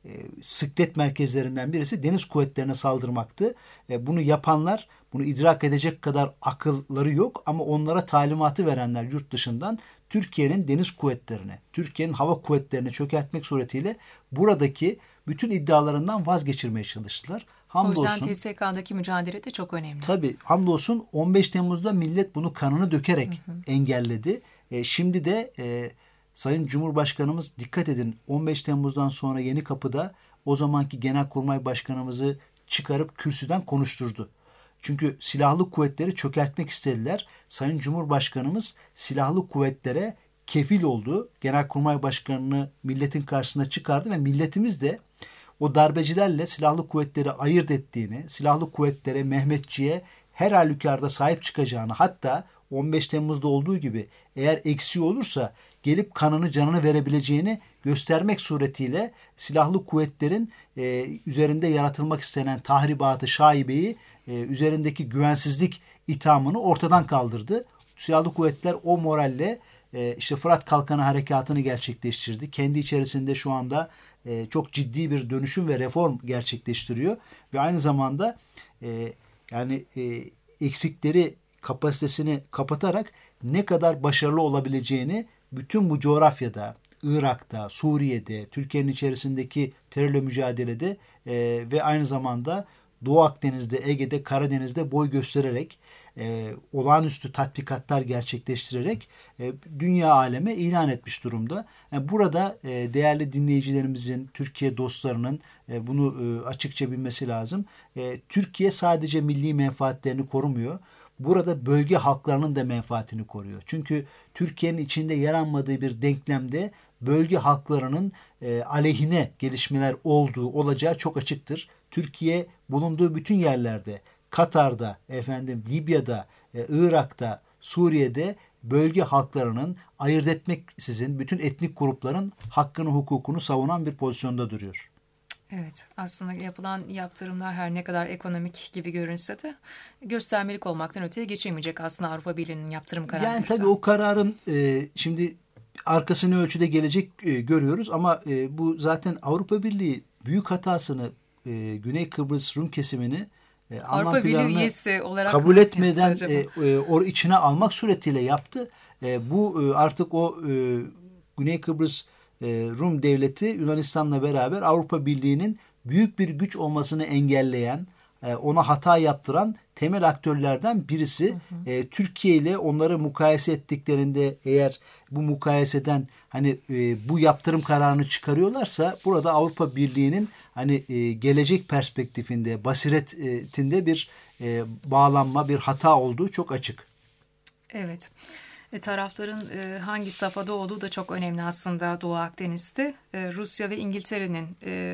sıklet merkezlerinden birisi deniz kuvvetlerine saldırmaktı. Bunu yapanlar, bunu idrak edecek kadar akılları yok ama onlara talimatı verenler yurt dışından Türkiye'nin deniz kuvvetlerini, Türkiye'nin hava kuvvetlerini çökertmek suretiyle buradaki bütün iddialarından vazgeçirmeye çalıştılar. Hamdolsun, o yüzden TSK'daki mücadele de çok önemli. Tabii hamdolsun 15 Temmuz'da millet bunu kanını dökerek engelledi. Şimdi de Sayın Cumhurbaşkanımız dikkat edin 15 Temmuz'dan sonra Yenikapı'da o zamanki Genelkurmay Başkanımızı çıkarıp kürsüden konuşturdu. Çünkü silahlı kuvvetleri çökertmek istediler. Sayın Cumhurbaşkanımız silahlı kuvvetlere kefil oldu. Genelkurmay Başkanı'nı milletin karşısına çıkardı ve milletimiz de o darbecilerle silahlı kuvvetleri ayırt ettiğini, silahlı kuvvetlere, Mehmetçiğe her halükarda sahip çıkacağını, hatta 15 Temmuz'da olduğu gibi eğer eksiği olursa gelip kanını canını verebileceğini göstermek suretiyle silahlı kuvvetlerin üzerinde yaratılmak istenen tahribatı, şaibeyi, üzerindeki güvensizlik ithamını ortadan kaldırdı. Silahlı kuvvetler o moralle işte Fırat Kalkanı harekatını gerçekleştirdi. Kendi içerisinde şu anda çok ciddi bir dönüşüm ve reform gerçekleştiriyor ve aynı zamanda eksikleri, kapasitesini kapatarak ne kadar başarılı olabileceğini bütün bu coğrafyada, Irak'ta, Suriye'de, Türkiye'nin içerisindeki terörle mücadelede ve aynı zamanda Doğu Akdeniz'de, Ege'de, Karadeniz'de boy göstererek, olağanüstü tatbikatlar gerçekleştirerek dünya aleme ilan etmiş durumda. Yani burada değerli dinleyicilerimizin, Türkiye dostlarının bunu açıkça bilmesi lazım. Türkiye sadece milli menfaatlerini korumuyor. Burada bölge halklarının da menfaatini koruyor. Çünkü Türkiye'nin içinde yer almadığı bir denklemde bölge halklarının aleyhine gelişmeler olacağı çok açıktır. Türkiye bulunduğu bütün yerlerde, Katar'da, Libya'da, Irak'ta, Suriye'de bölge halklarının ayırt etmeksizin bütün etnik grupların hakkını, hukukunu savunan bir pozisyonda duruyor. Evet, aslında yapılan yaptırımlar her ne kadar ekonomik gibi görünse de göstermelik olmaktan öteye geçemeyecek aslında Avrupa Birliği'nin yaptırım kararları. Yani tabii o kararın şimdi arkası ne ölçüde gelecek görüyoruz ama bu zaten Avrupa Birliği büyük hatasını Güney Kıbrıs Rum kesimini Avrupa Birliği üyesi olarak kabul etmeden içine almak suretiyle yaptı. Bu artık o Güney Kıbrıs Rum devleti Yunanistan'la beraber Avrupa Birliği'nin büyük bir güç olmasını engelleyen, ona hata yaptıran temel aktörlerden birisi. Türkiye ile onları mukayese ettiklerinde eğer bu mukayeseden bu yaptırım kararını çıkarıyorlarsa burada Avrupa Birliği'nin gelecek perspektifinde, basiretinde bir bağlanma, bir hata olduğu çok açık. Evet. Tarafların hangi safhada olduğu da çok önemli aslında Doğu Akdeniz'de. Rusya ve İngiltere'nin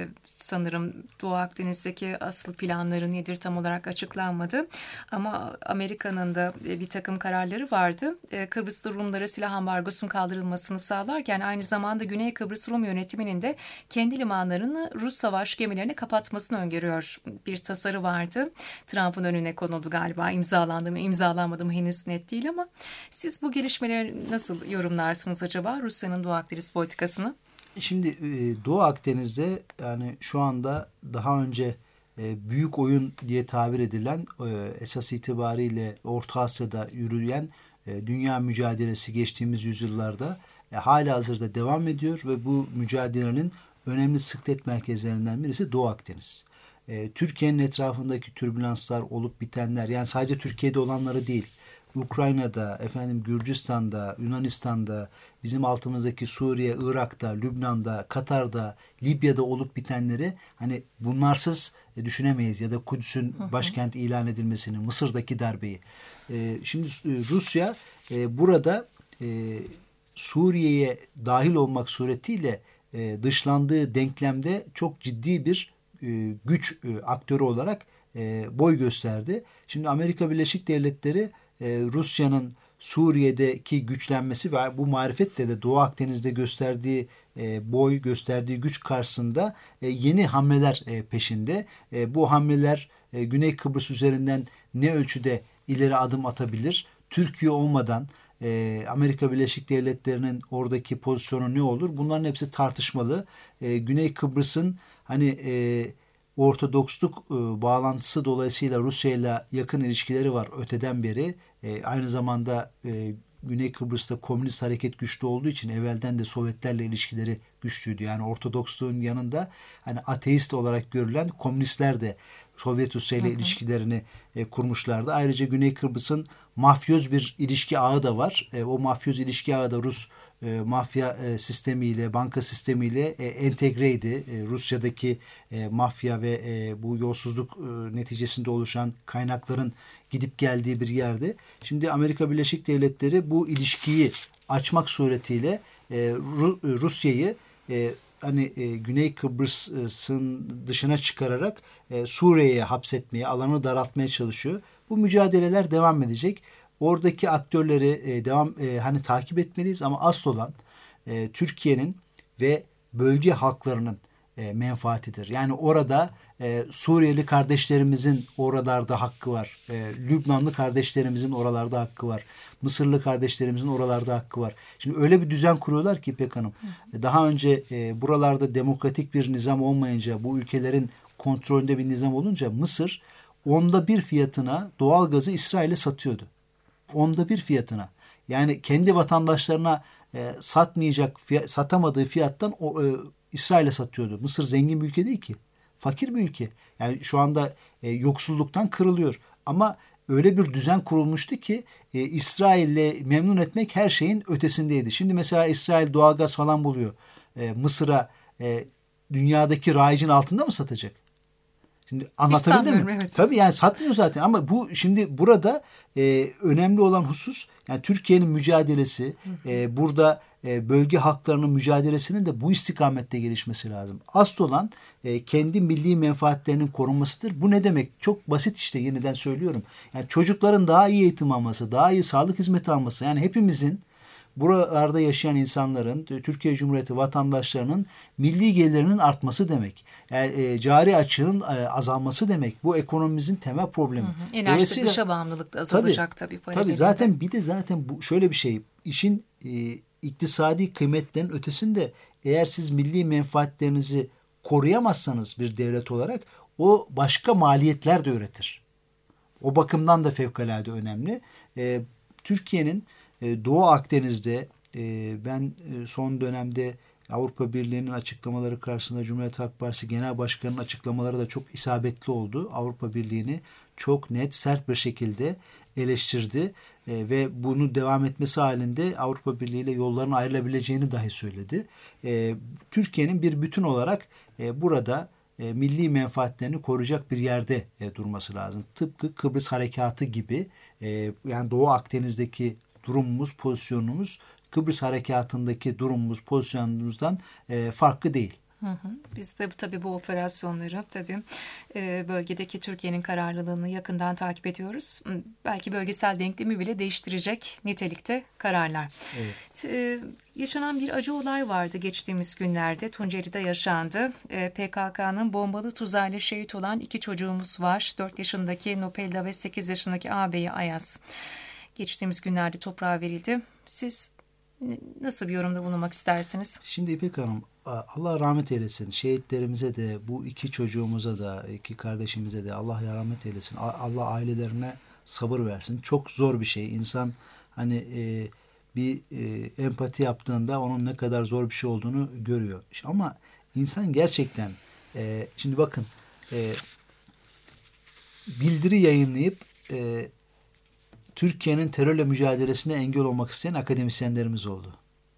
sanırım Doğu Akdeniz'deki asıl planları nedir tam olarak açıklanmadı. Ama Amerika'nın da bir takım kararları vardı. Kıbrıs'ta Rumlara silah ambargosunun kaldırılmasını sağlarken aynı zamanda Güney Kıbrıs Rum yönetiminin de kendi limanlarını Rus savaş gemilerine kapatmasını öngörüyor. Bir tasarı vardı. Trump'ın önüne konuldu galiba. İmzalandı mı imzalanmadı mı henüz net değil ama siz bu gelişmeleri nasıl yorumlarsınız acaba Rusya'nın Doğu Akdeniz politikasını? Şimdi Doğu Akdeniz'de şu anda daha önce büyük oyun diye tabir edilen esas itibariyle Orta Asya'da yürüyen dünya mücadelesi geçtiğimiz yüzyıllarda halihazırda devam ediyor ve bu mücadelenin önemli sıklet merkezlerinden birisi Doğu Akdeniz. Türkiye'nin etrafındaki türbülanslar, olup bitenler, yani sadece Türkiye'de olanları değil, Ukrayna'da, Gürcistan'da, Yunanistan'da, bizim altımızdaki Suriye, Irak'ta, Lübnan'da, Katar'da, Libya'da olup bitenleri bunlarsız düşünemeyiz ya da Kudüs'ün başkent ilan edilmesini, Mısır'daki darbeyi. Şimdi Rusya burada Suriye'ye dahil olmak suretiyle dışlandığı denklemde çok ciddi bir güç aktörü olarak boy gösterdi. Şimdi Amerika Birleşik Devletleri Rusya'nın Suriye'deki güçlenmesi ve bu marifetle de Doğu Akdeniz'de gösterdiği gösterdiği güç karşısında yeni hamleler peşinde. Bu hamleler Güney Kıbrıs üzerinden ne ölçüde ileri adım atabilir? Türkiye olmadan Amerika Birleşik Devletleri'nin oradaki pozisyonu ne olur? Bunların hepsi tartışmalı. Güney Kıbrıs'ın hani Ortodoksluk bağlantısı dolayısıyla Rusya ile yakın ilişkileri var öteden beri. Aynı zamanda Güney Kıbrıs'ta komünist hareket güçlü olduğu için evvelden de Sovyetlerle ilişkileri güçlüydü. Yani Ortodoksluğun yanında hani ateist olarak görülen komünistler de Sovyet Rusya ile ilişkilerini kurmuşlardı. Ayrıca Güney Kıbrıs'ın mafyoz bir ilişki ağı da var. O mafyoz ilişki ağı da Rus mafya sistemiyle, banka sistemiyle entegreydi. Rusya'daki mafya ve bu yolsuzluk neticesinde oluşan kaynakların gidip geldiği bir yerde. Şimdi Amerika Birleşik Devletleri bu ilişkiyi açmak suretiyle Rusya'yı hani Güney Kıbrıs'ın dışına çıkararak Suriye'ye hapsetmeye, alanı daraltmaya çalışıyor. Bu mücadeleler devam edecek. Oradaki aktörleri hani takip etmeliyiz ama asıl olan Türkiye'nin ve bölge halklarının menfaatidir. Yani orada Suriyeli kardeşlerimizin oralarda hakkı var. Lübnanlı kardeşlerimizin oralarda hakkı var. Mısırlı kardeşlerimizin oralarda hakkı var. Şimdi öyle bir düzen kuruyorlar ki İpek Hanım. Daha önce buralarda demokratik bir nizam olmayınca, bu ülkelerin kontrolünde bir nizam olunca Mısır 1/10 fiyatına doğalgazı İsrail'e satıyordu. 1/10 fiyatına. Yani kendi vatandaşlarına satamadığı fiyattan İsrail'e satıyordu. Mısır zengin bir ülke değil ki. Fakir bir ülke. Yani şu anda yoksulluktan kırılıyor. Ama öyle bir düzen kurulmuştu ki İsrail'le memnun etmek her şeyin ötesindeydi. Şimdi mesela İsrail doğalgaz falan buluyor. Mısır'a dünyadaki rayicin altında mı satacak? Şimdi anlatabildim mi? Evet. Tabii yani satmıyor zaten ama bu şimdi burada önemli olan husus yani Türkiye'nin mücadelesi burada bölge halklarının mücadelesinin de bu istikamette gelişmesi lazım. Asıl olan kendi milli menfaatlerinin korunmasıdır. Bu ne demek? Çok basit işte yeniden söylüyorum. Yani çocukların daha iyi eğitim alması, daha iyi sağlık hizmeti alması yani hepimizin buralarda yaşayan insanların, Türkiye Cumhuriyeti vatandaşlarının milli gelirinin artması demek. Yani, cari açığın azalması demek. Bu ekonomimizin temel problemi. Enerji dışa bağımlılık da azalacak tabii. Tabii zaten bir de zaten bu şöyle bir şey. İşin iktisadi kıymetlerin ötesinde eğer siz milli menfaatlerinizi koruyamazsanız bir devlet olarak o başka maliyetler de üretir. O bakımdan da fevkalade önemli. Türkiye'nin Doğu Akdeniz'de ben son dönemde Avrupa Birliği'nin açıklamaları karşısında Cumhuriyet Halk Partisi Genel Başkanı'nın açıklamaları da çok isabetli oldu. Avrupa Birliği'ni çok net, sert bir şekilde eleştirdi ve bunu devam etmesi halinde Avrupa Birliği ile yolların ayrılabileceğini dahi söyledi. Türkiye'nin bir bütün olarak burada milli menfaatlerini koruyacak bir yerde durması lazım. Tıpkı Kıbrıs Harekatı gibi yani Doğu Akdeniz'deki durumumuz, pozisyonumuz Kıbrıs Harekatı'ndaki durumumuz, pozisyonumuzdan farklı değil. Biz de tabii bu operasyonları bölgedeki Türkiye'nin kararlılığını yakından takip ediyoruz. Belki bölgesel denklemi bile değiştirecek nitelikte kararlar. Evet. Yaşanan bir acı olay vardı geçtiğimiz günlerde. Tunceli'de yaşandı. PKK'nın bombalı tuzağıyla şehit olan 2 çocuğumuz var. 4 yaşındaki Nopelda ve 8 yaşındaki ağabeyi Ayaz. Geçtiğimiz günlerde toprağa verildi. Siz nasıl bir yorumda bulunmak istersiniz? Şimdi İpek Hanım, Allah rahmet eylesin. Şehitlerimize de, bu 2 çocuğumuza da, 2 kardeşimize de Allah rahmet eylesin. Allah ailelerine sabır versin. Çok zor bir şey. İnsan hani bir empati yaptığında onun ne kadar zor bir şey olduğunu görüyor. Ama insan gerçekten şimdi bakın bildiri yayınlayıp Türkiye'nin terörle mücadelesine engel olmak isteyen akademisyenlerimiz oldu.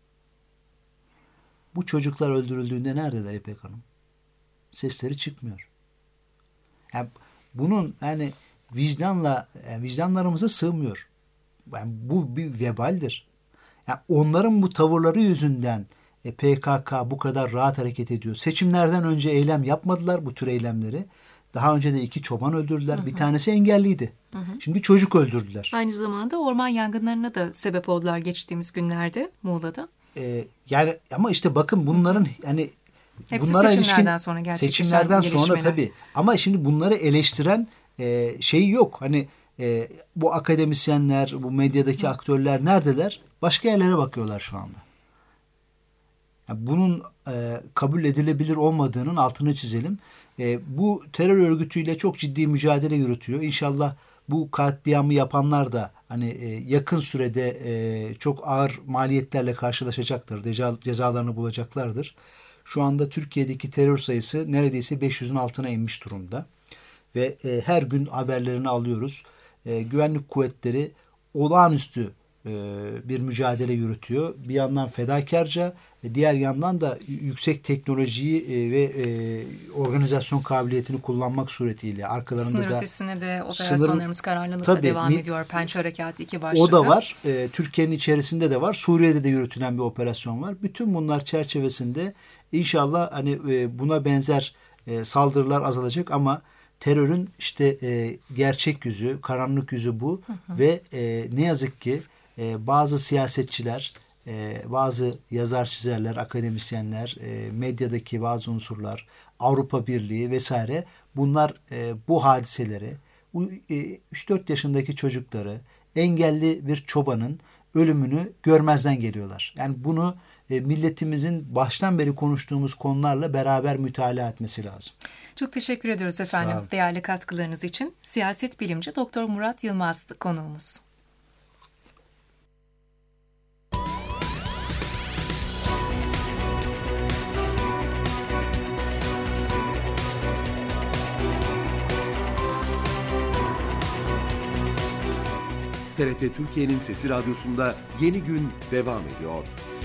Bu çocuklar öldürüldüğünde neredeler İpek Hanım? Sesleri çıkmıyor. Yani bunun yani vicdanlarımıza sığmıyor. Yani bu bir vebaldir. Yani onların bu tavırları yüzünden PKK bu kadar rahat hareket ediyor. Seçimlerden önce eylem yapmadılar bu tür eylemleri. Daha önce de 2 çoban öldürdüler. Bir tanesi engelliydi. Şimdi çocuk öldürdüler. Aynı zamanda orman yangınlarına da sebep oldular geçtiğimiz günlerde Muğla'da. Yani ama işte bakın bunların yani hepsi bunlara seçimlerden sonra gerçekleşen seçimlerden sonra gelişmeler. tabii. Ama şimdi bunları eleştiren şey yok. Hani Bu akademisyenler, bu medyadaki aktörler neredeler? Başka yerlere bakıyorlar şu anda. Yani bunun kabul edilebilir olmadığının altını çizelim. Bu terör örgütüyle çok ciddi mücadele yürütüyor. İnşallah bu katliamı yapanlar da hani yakın sürede çok ağır maliyetlerle karşılaşacaktır. Cezalarını bulacaklardır. Şu anda Türkiye'deki terör sayısı neredeyse 500'ün altına inmiş durumda. Ve her gün haberlerini alıyoruz. Güvenlik kuvvetleri olağanüstü bir mücadele yürütüyor. Bir yandan fedakarca, diğer yandan da yüksek teknolojiyi ve organizasyon kabiliyetini kullanmak suretiyle arkalarında sınır da ötesine de operasyonlarımız kararlılıkla tabii, devam ediyor. Pençe Harekatı 2 başladı. O da var. Türkiye'nin içerisinde de var. Suriye'de de yürütülen bir operasyon var. Bütün bunlar çerçevesinde inşallah hani buna benzer saldırılar azalacak ama terörün işte gerçek yüzü, karanlık yüzü bu. Ve ne yazık ki bazı siyasetçiler, bazı yazar çizerler, akademisyenler, medyadaki bazı unsurlar, Avrupa Birliği vesaire bunlar bu hadiseleri, 3-4 yaşındaki çocukları, engelli bir çobanın ölümünü görmezden geliyorlar. Yani bunu milletimizin baştan beri konuştuğumuz konularla beraber mütalaa etmesi lazım. Çok teşekkür ediyoruz efendim değerli katkılarınız için. Siyaset bilimci Doktor Murat Yılmaz konuğumuz. TRT Türkiye'nin Sesi Radyosu'nda Yeni Gün devam ediyor.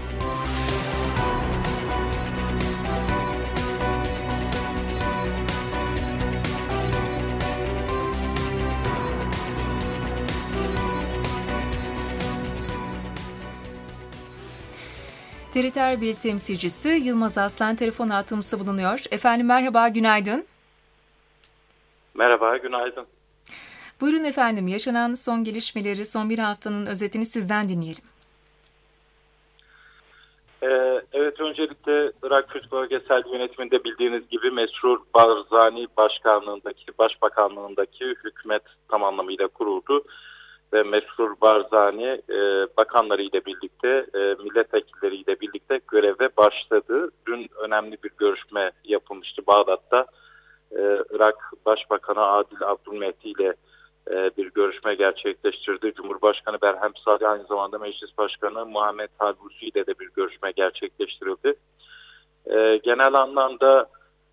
TRT Erbil temsilcisi Yılmaz Aslan telefon hattımızda bulunuyor. Efendim merhaba, günaydın. Merhaba, günaydın. Buyurun efendim, yaşanan son gelişmeleri, son bir haftanın özetini sizden dinleyelim. Evet, öncelikle Irak Kürt Bölgesel Yönetiminde bildiğiniz gibi Mesrur Barzani Başbakanlığındaki hükümet tam anlamıyla kuruldu. Ve Mesrur Barzani bakanlarıyla birlikte, milletvekilleriyle birlikte göreve başladı. Dün önemli bir görüşme yapılmıştı Bağdat'ta. Irak Başbakanı Adil Abdülmehdi ile bir görüşme gerçekleştirdi. Cumhurbaşkanı Berhem Salih, aynı zamanda Meclis Başkanı Muhammed Halbusi ile de bir görüşme gerçekleştirildi. Genel anlamda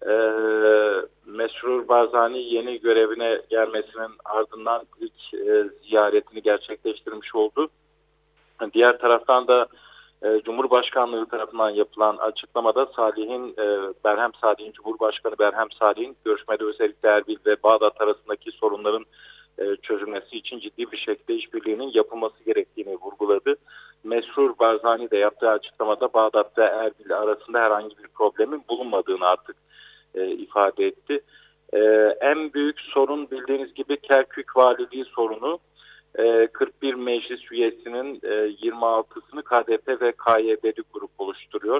Mesrur Barzani yeni görevine gelmesinin ardından ilk ziyaretini gerçekleştirmiş oldu. Diğer taraftan da Cumhurbaşkanlığı tarafından yapılan açıklamada Cumhurbaşkanı Berhem Salih'in görüşmede özellikle Erbil ve Bağdat arasındaki sorunların çözülmesi için ciddi bir şekilde işbirliğinin yapılması gerektiğini vurguladı. Mesrur Barzani de yaptığı açıklamada Bağdat ve Erbil arasında herhangi bir problemin bulunmadığını artık ifade etti. En büyük sorun bildiğiniz gibi Kerkük Valiliği sorunu. 41 meclis üyesinin 26'sını KDP ve KYB'li grup oluşturuyor.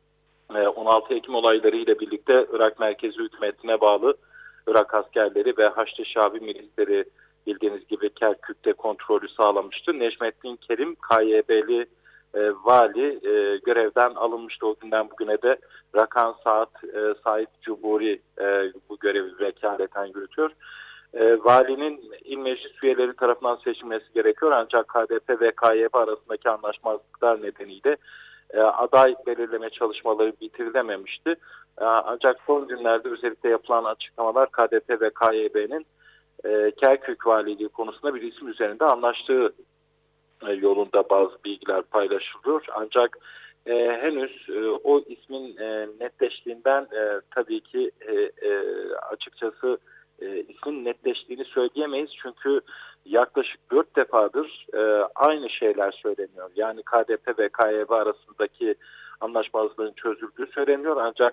16 Ekim olayları ile birlikte Irak Merkezi Hükümeti'ne bağlı Irak askerleri ve Haçlı Şabi milisleri bildiğiniz gibi Kerkük'te kontrolü sağlamıştı. Necmettin Kerim KYB'li vali görevden alınmıştı. O günden bugüne de Rakan Said Cuburi bu görevi vekaleten yürütüyor. Valinin il meclis üyeleri tarafından seçilmesi gerekiyor. Ancak KDP ve KYB arasındaki anlaşmazlıklar nedeniyle aday belirleme çalışmaları bitirilememişti. Ancak son günlerde özellikle yapılan açıklamalar KDP ve KYB'nin Kerkük Valiliği konusunda bir isim üzerinde anlaştığı yolunda bazı bilgiler paylaşılıyor. Ancak henüz o ismin netleştiğinden tabii ki açıkçası ismin netleştiğini söyleyemeyiz. Çünkü yaklaşık 4 defadır aynı şeyler söyleniyor. Yani KDP ve KYB arasındaki anlaşmazlığın çözüldüğü söyleniyor. Ancak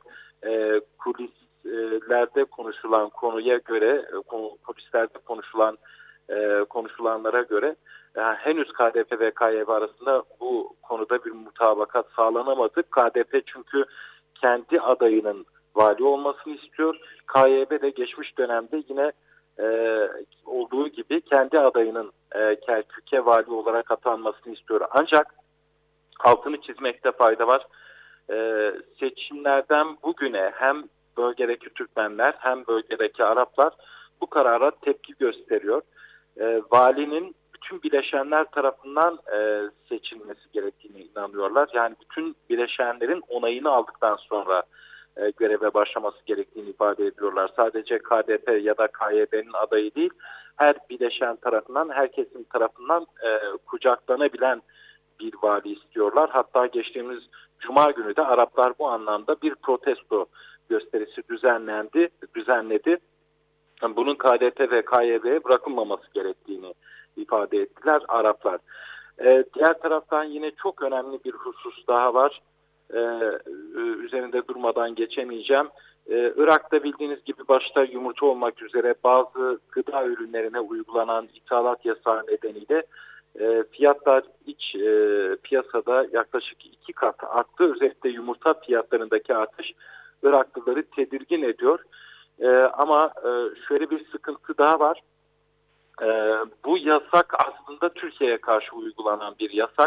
kulislerde konuşulan konuya göre, kulislerde konuşulanlara göre henüz KDP ve KYB arasında bu konuda bir mutabakat sağlanamadı. KDP çünkü kendi adayının vali olmasını istiyor. KYB de geçmiş dönemde yine olduğu gibi kendi adayının Kerkük'e vali olarak atanmasını istiyor. Ancak altını çizmekte fayda var. Seçimlerden bugüne hem bölgedeki Türkmenler hem bölgedeki Araplar bu karara tepki gösteriyor. Valinin bütün bileşenler tarafından seçilmesi gerektiğine inanıyorlar. Yani bütün bileşenlerin onayını aldıktan sonra göreve başlaması gerektiğini ifade ediyorlar. Sadece KDP ya da KYB'nin adayı değil, her bileşen tarafından, herkesin tarafından kucaklanabilen bir vali istiyorlar. Hatta geçtiğimiz Cuma günü de Araplar bu anlamda bir protesto gösterisi düzenledi. Bunun KDP ve KYB'ye bırakılmaması gerektiğini ifade ettiler Araplar. Diğer taraftan yine çok önemli bir husus daha var. Üzerinde durmadan geçemeyeceğim. Irak'ta bildiğiniz gibi başta yumurta olmak üzere bazı gıda ürünlerine uygulanan ithalat yasağı nedeniyle fiyatlar iç piyasada yaklaşık 2 kat arttı. Özellikle yumurta fiyatlarındaki artış Iraklıları tedirgin ediyor. Ama şöyle bir sıkıntı daha var. Bu yasak aslında Türkiye'ye karşı uygulanan bir yasak.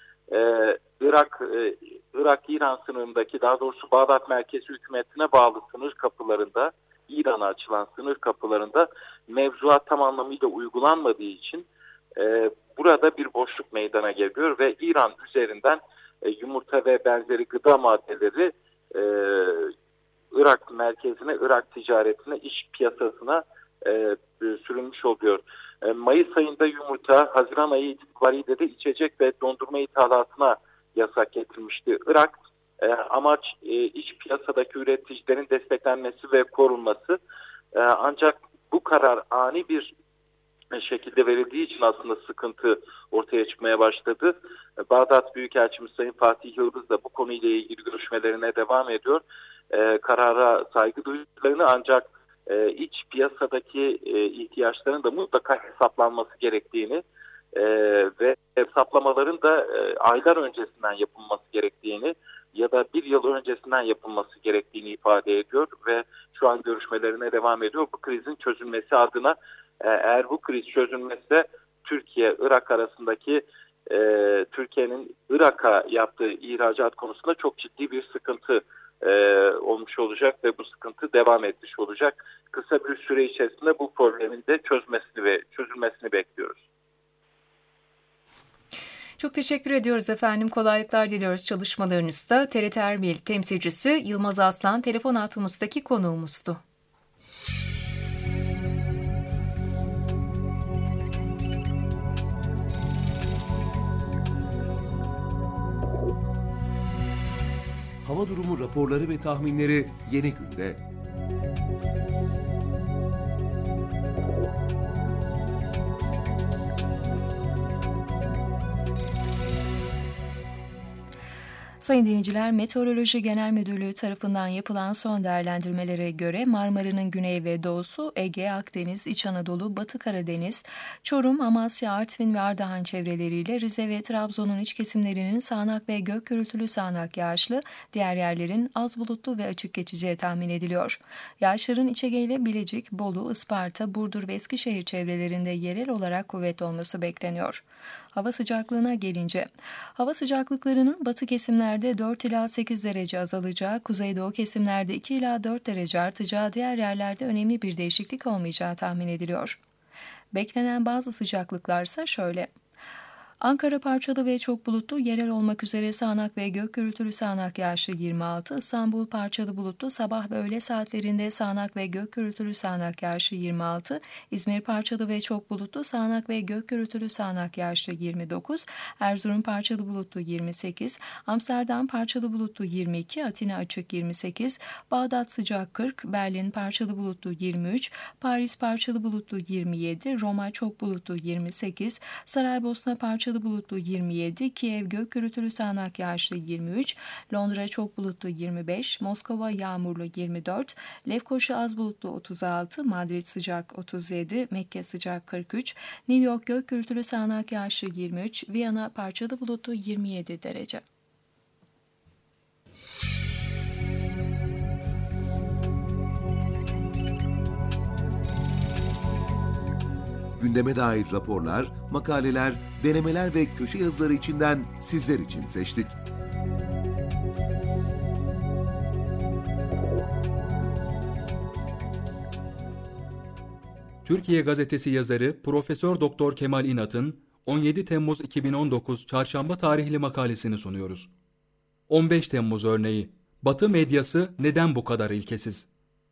Irak-İran sınırındaki, daha doğrusu Bağdat merkezi hükümetine bağlı sınır kapılarında, İran'a açılan sınır kapılarında mevzuat tam anlamıyla uygulanmadığı için burada bir boşluk meydana geliyor ve İran üzerinden yumurta ve benzeri gıda maddeleri Irak merkezine, Irak ticaretine, iş piyasasına sürülmüş oluyor. Mayıs ayında yumurta, Haziran ayı itibariyle de içecek ve dondurma ithalatına yasak getirmişti Irak. Amaç iç piyasadaki üreticilerin desteklenmesi ve korunması. Ancak bu karar ani bir şekilde verildiği için aslında sıkıntı ortaya çıkmaya başladı. Bağdat Büyükelçimiz Sayın Fatih Yıldız da bu konuyla ilgili görüşmelerine devam ediyor. Karara saygı duyduklarını, ancak iç piyasadaki ihtiyaçların da mutlaka hesaplanması gerektiğini ve hesaplamaların da aylar öncesinden yapılması gerektiğini ya da bir yıl öncesinden yapılması gerektiğini ifade ediyor ve şu an görüşmelerine devam ediyor. Bu krizin çözülmesi adına, eğer bu kriz çözülmezse Türkiye-Irak arasındaki Türkiye'nin Irak'a yaptığı ihracat konusunda çok ciddi bir sıkıntı olmuş olacak ve bu sıkıntı devam etmiş olacak. Kısa bir süre içerisinde bu problemin de çözülmesini bekliyoruz. Çok teşekkür ediyoruz efendim. Kolaylıklar diliyoruz çalışmalarınızda. TRT Erbil temsilcisi Yılmaz Aslan telefon hattımızdaki konuğumuzdu. Hava durumu raporları ve tahminleri Yeni Gün'de. Sayın dinleyiciler, Meteoroloji Genel Müdürlüğü tarafından yapılan son değerlendirmelere göre Marmara'nın güney ve doğusu, Ege, Akdeniz, İç Anadolu, Batı Karadeniz, Çorum, Amasya, Artvin ve Ardahan çevreleriyle Rize ve Trabzon'un iç kesimlerinin sağanak ve gök gürültülü sağanak yağışlı, diğer yerlerin az bulutlu ve açık geçeceği tahmin ediliyor. Yağışların İç Ege ile Bilecik, Bolu, Isparta, Burdur ve Eskişehir çevrelerinde yerel olarak kuvvetli olması bekleniyor. Hava sıcaklığına gelince, hava sıcaklıklarının batı kesimlerde 4 ila 8 derece azalacağı, kuzeydoğu kesimlerde 2 ila 4 derece artacağı, diğer yerlerde önemli bir değişiklik olmayacağı tahmin ediliyor. Beklenen bazı sıcaklıklarsa şöyle: Ankara parçalı ve çok bulutlu, yerel olmak üzere sağanak ve gök gürültülü sağanak yağışlı 26, İstanbul parçalı bulutlu, sabah ve öğle saatlerinde sağanak ve gök gürültülü sağanak yağışlı 26, İzmir parçalı ve çok bulutlu, sağanak ve gök gürültülü sağanak yağışlı 29, Erzurum parçalı bulutlu 28, Amsterdam parçalı bulutlu 22, Atina açık 28, Bağdat sıcak 40, Berlin parçalı bulutlu 23, Paris parçalı bulutlu 27, Roma çok bulutlu 28, Saraybosna parçalı bulutlu 27, Kiev gök gürültülü sağanak yağışlı 23, Londra çok bulutlu 25, Moskova yağmurlu 24, Lefkoşa az bulutlu 36, Madrid sıcak 37, Mekke sıcak 43, New York gök gürültülü sağanak yağışlı 23, Viyana parçalı bulutlu 27 derece. gündeme dair raporlar, makaleler, denemeler ve köşe yazıları içinden sizler için seçtik. Türkiye Gazetesi yazarı Profesör Doktor Kemal İnat'ın 17 Temmuz 2019 Çarşamba tarihli makalesini sunuyoruz. 15 Temmuz örneği. Batı medyası neden bu kadar ilkesiz?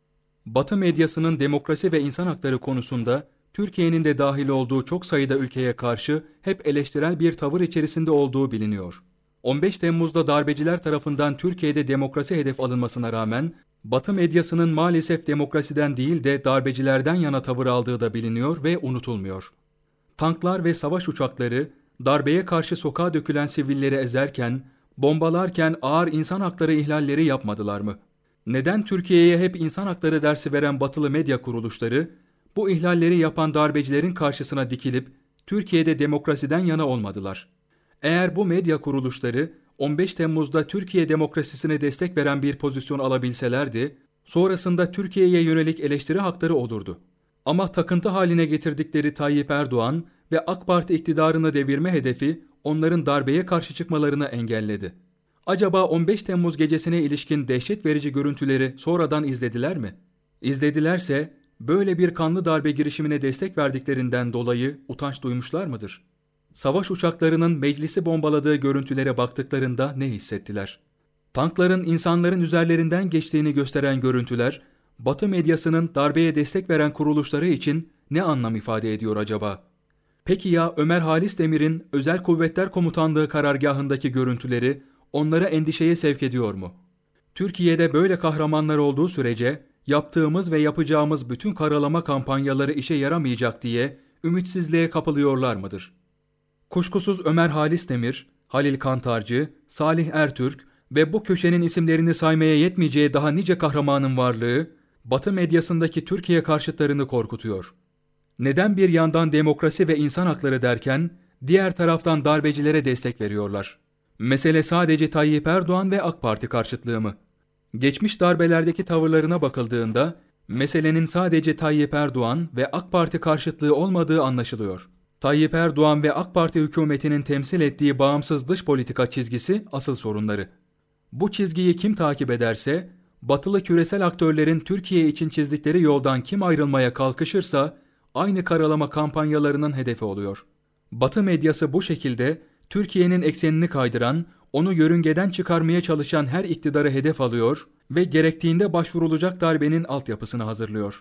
Batı medyasının demokrasi ve insan hakları konusunda Türkiye'nin de dahil olduğu çok sayıda ülkeye karşı hep eleştirel bir tavır içerisinde olduğu biliniyor. 15 Temmuz'da darbeciler tarafından Türkiye'de demokrasi hedef alınmasına rağmen Batı medyasının maalesef demokrasiden değil de darbecilerden yana tavır aldığı da biliniyor ve unutulmuyor. Tanklar ve savaş uçakları darbeye karşı sokağa dökülen sivilleri ezerken, bombalarken ağır insan hakları ihlalleri yapmadılar mı? Neden Türkiye'ye hep insan hakları dersi veren batılı medya kuruluşları, bu ihlalleri yapan darbecilerin karşısına dikilip Türkiye'de demokrasiden yana olmadılar? Eğer bu medya kuruluşları 15 Temmuz'da Türkiye demokrasisine destek veren bir pozisyon alabilselerdi, sonrasında Türkiye'ye yönelik eleştiri hakları olurdu. Ama takıntı haline getirdikleri Tayyip Erdoğan ve AK Parti iktidarını devirme hedefi onların darbeye karşı çıkmalarını engelledi. Acaba 15 Temmuz gecesine ilişkin dehşet verici görüntüleri sonradan izlediler mi? İzledilerse böyle bir kanlı darbe girişimine destek verdiklerinden dolayı utanç duymuşlar mıdır? Savaş uçaklarının meclisi bombaladığı görüntülere baktıklarında ne hissettiler? Tankların insanların üzerlerinden geçtiğini gösteren görüntüler, Batı medyasının darbeye destek veren kuruluşları için ne anlam ifade ediyor acaba? Peki ya Ömer Halis Demir'in Özel Kuvvetler Komutanlığı karargahındaki görüntüleri onlara endişeye sevk ediyor mu? Türkiye'de böyle kahramanlar olduğu sürece yaptığımız ve yapacağımız bütün karalama kampanyaları işe yaramayacak diye ümitsizliğe kapılıyorlar mıdır? Kuşkusuz Ömer Halis Demir, Halil Kantarcı, Salih Ertürk ve bu köşenin isimlerini saymaya yetmeyeceği daha nice kahramanın varlığı, Batı medyasındaki Türkiye karşıtlarını korkutuyor. Neden bir yandan demokrasi ve insan hakları derken, diğer taraftan darbecilere destek veriyorlar? Mesele sadece Tayyip Erdoğan ve AK Parti karşıtlığı mı? Geçmiş darbelerdeki tavırlarına bakıldığında, meselenin sadece Tayyip Erdoğan ve AK Parti karşıtlığı olmadığı anlaşılıyor. Tayyip Erdoğan ve AK Parti hükümetinin temsil ettiği bağımsız dış politika çizgisi asıl sorunları. Bu çizgiyi kim takip ederse, batılı küresel aktörlerin Türkiye için çizdikleri yoldan kim ayrılmaya kalkışırsa, aynı karalama kampanyalarının hedefi oluyor. Batı medyası bu şekilde Türkiye'nin eksenini kaydıran, onu yörüngeden çıkarmaya çalışan her iktidarı hedef alıyor ve gerektiğinde başvurulacak darbenin altyapısını hazırlıyor.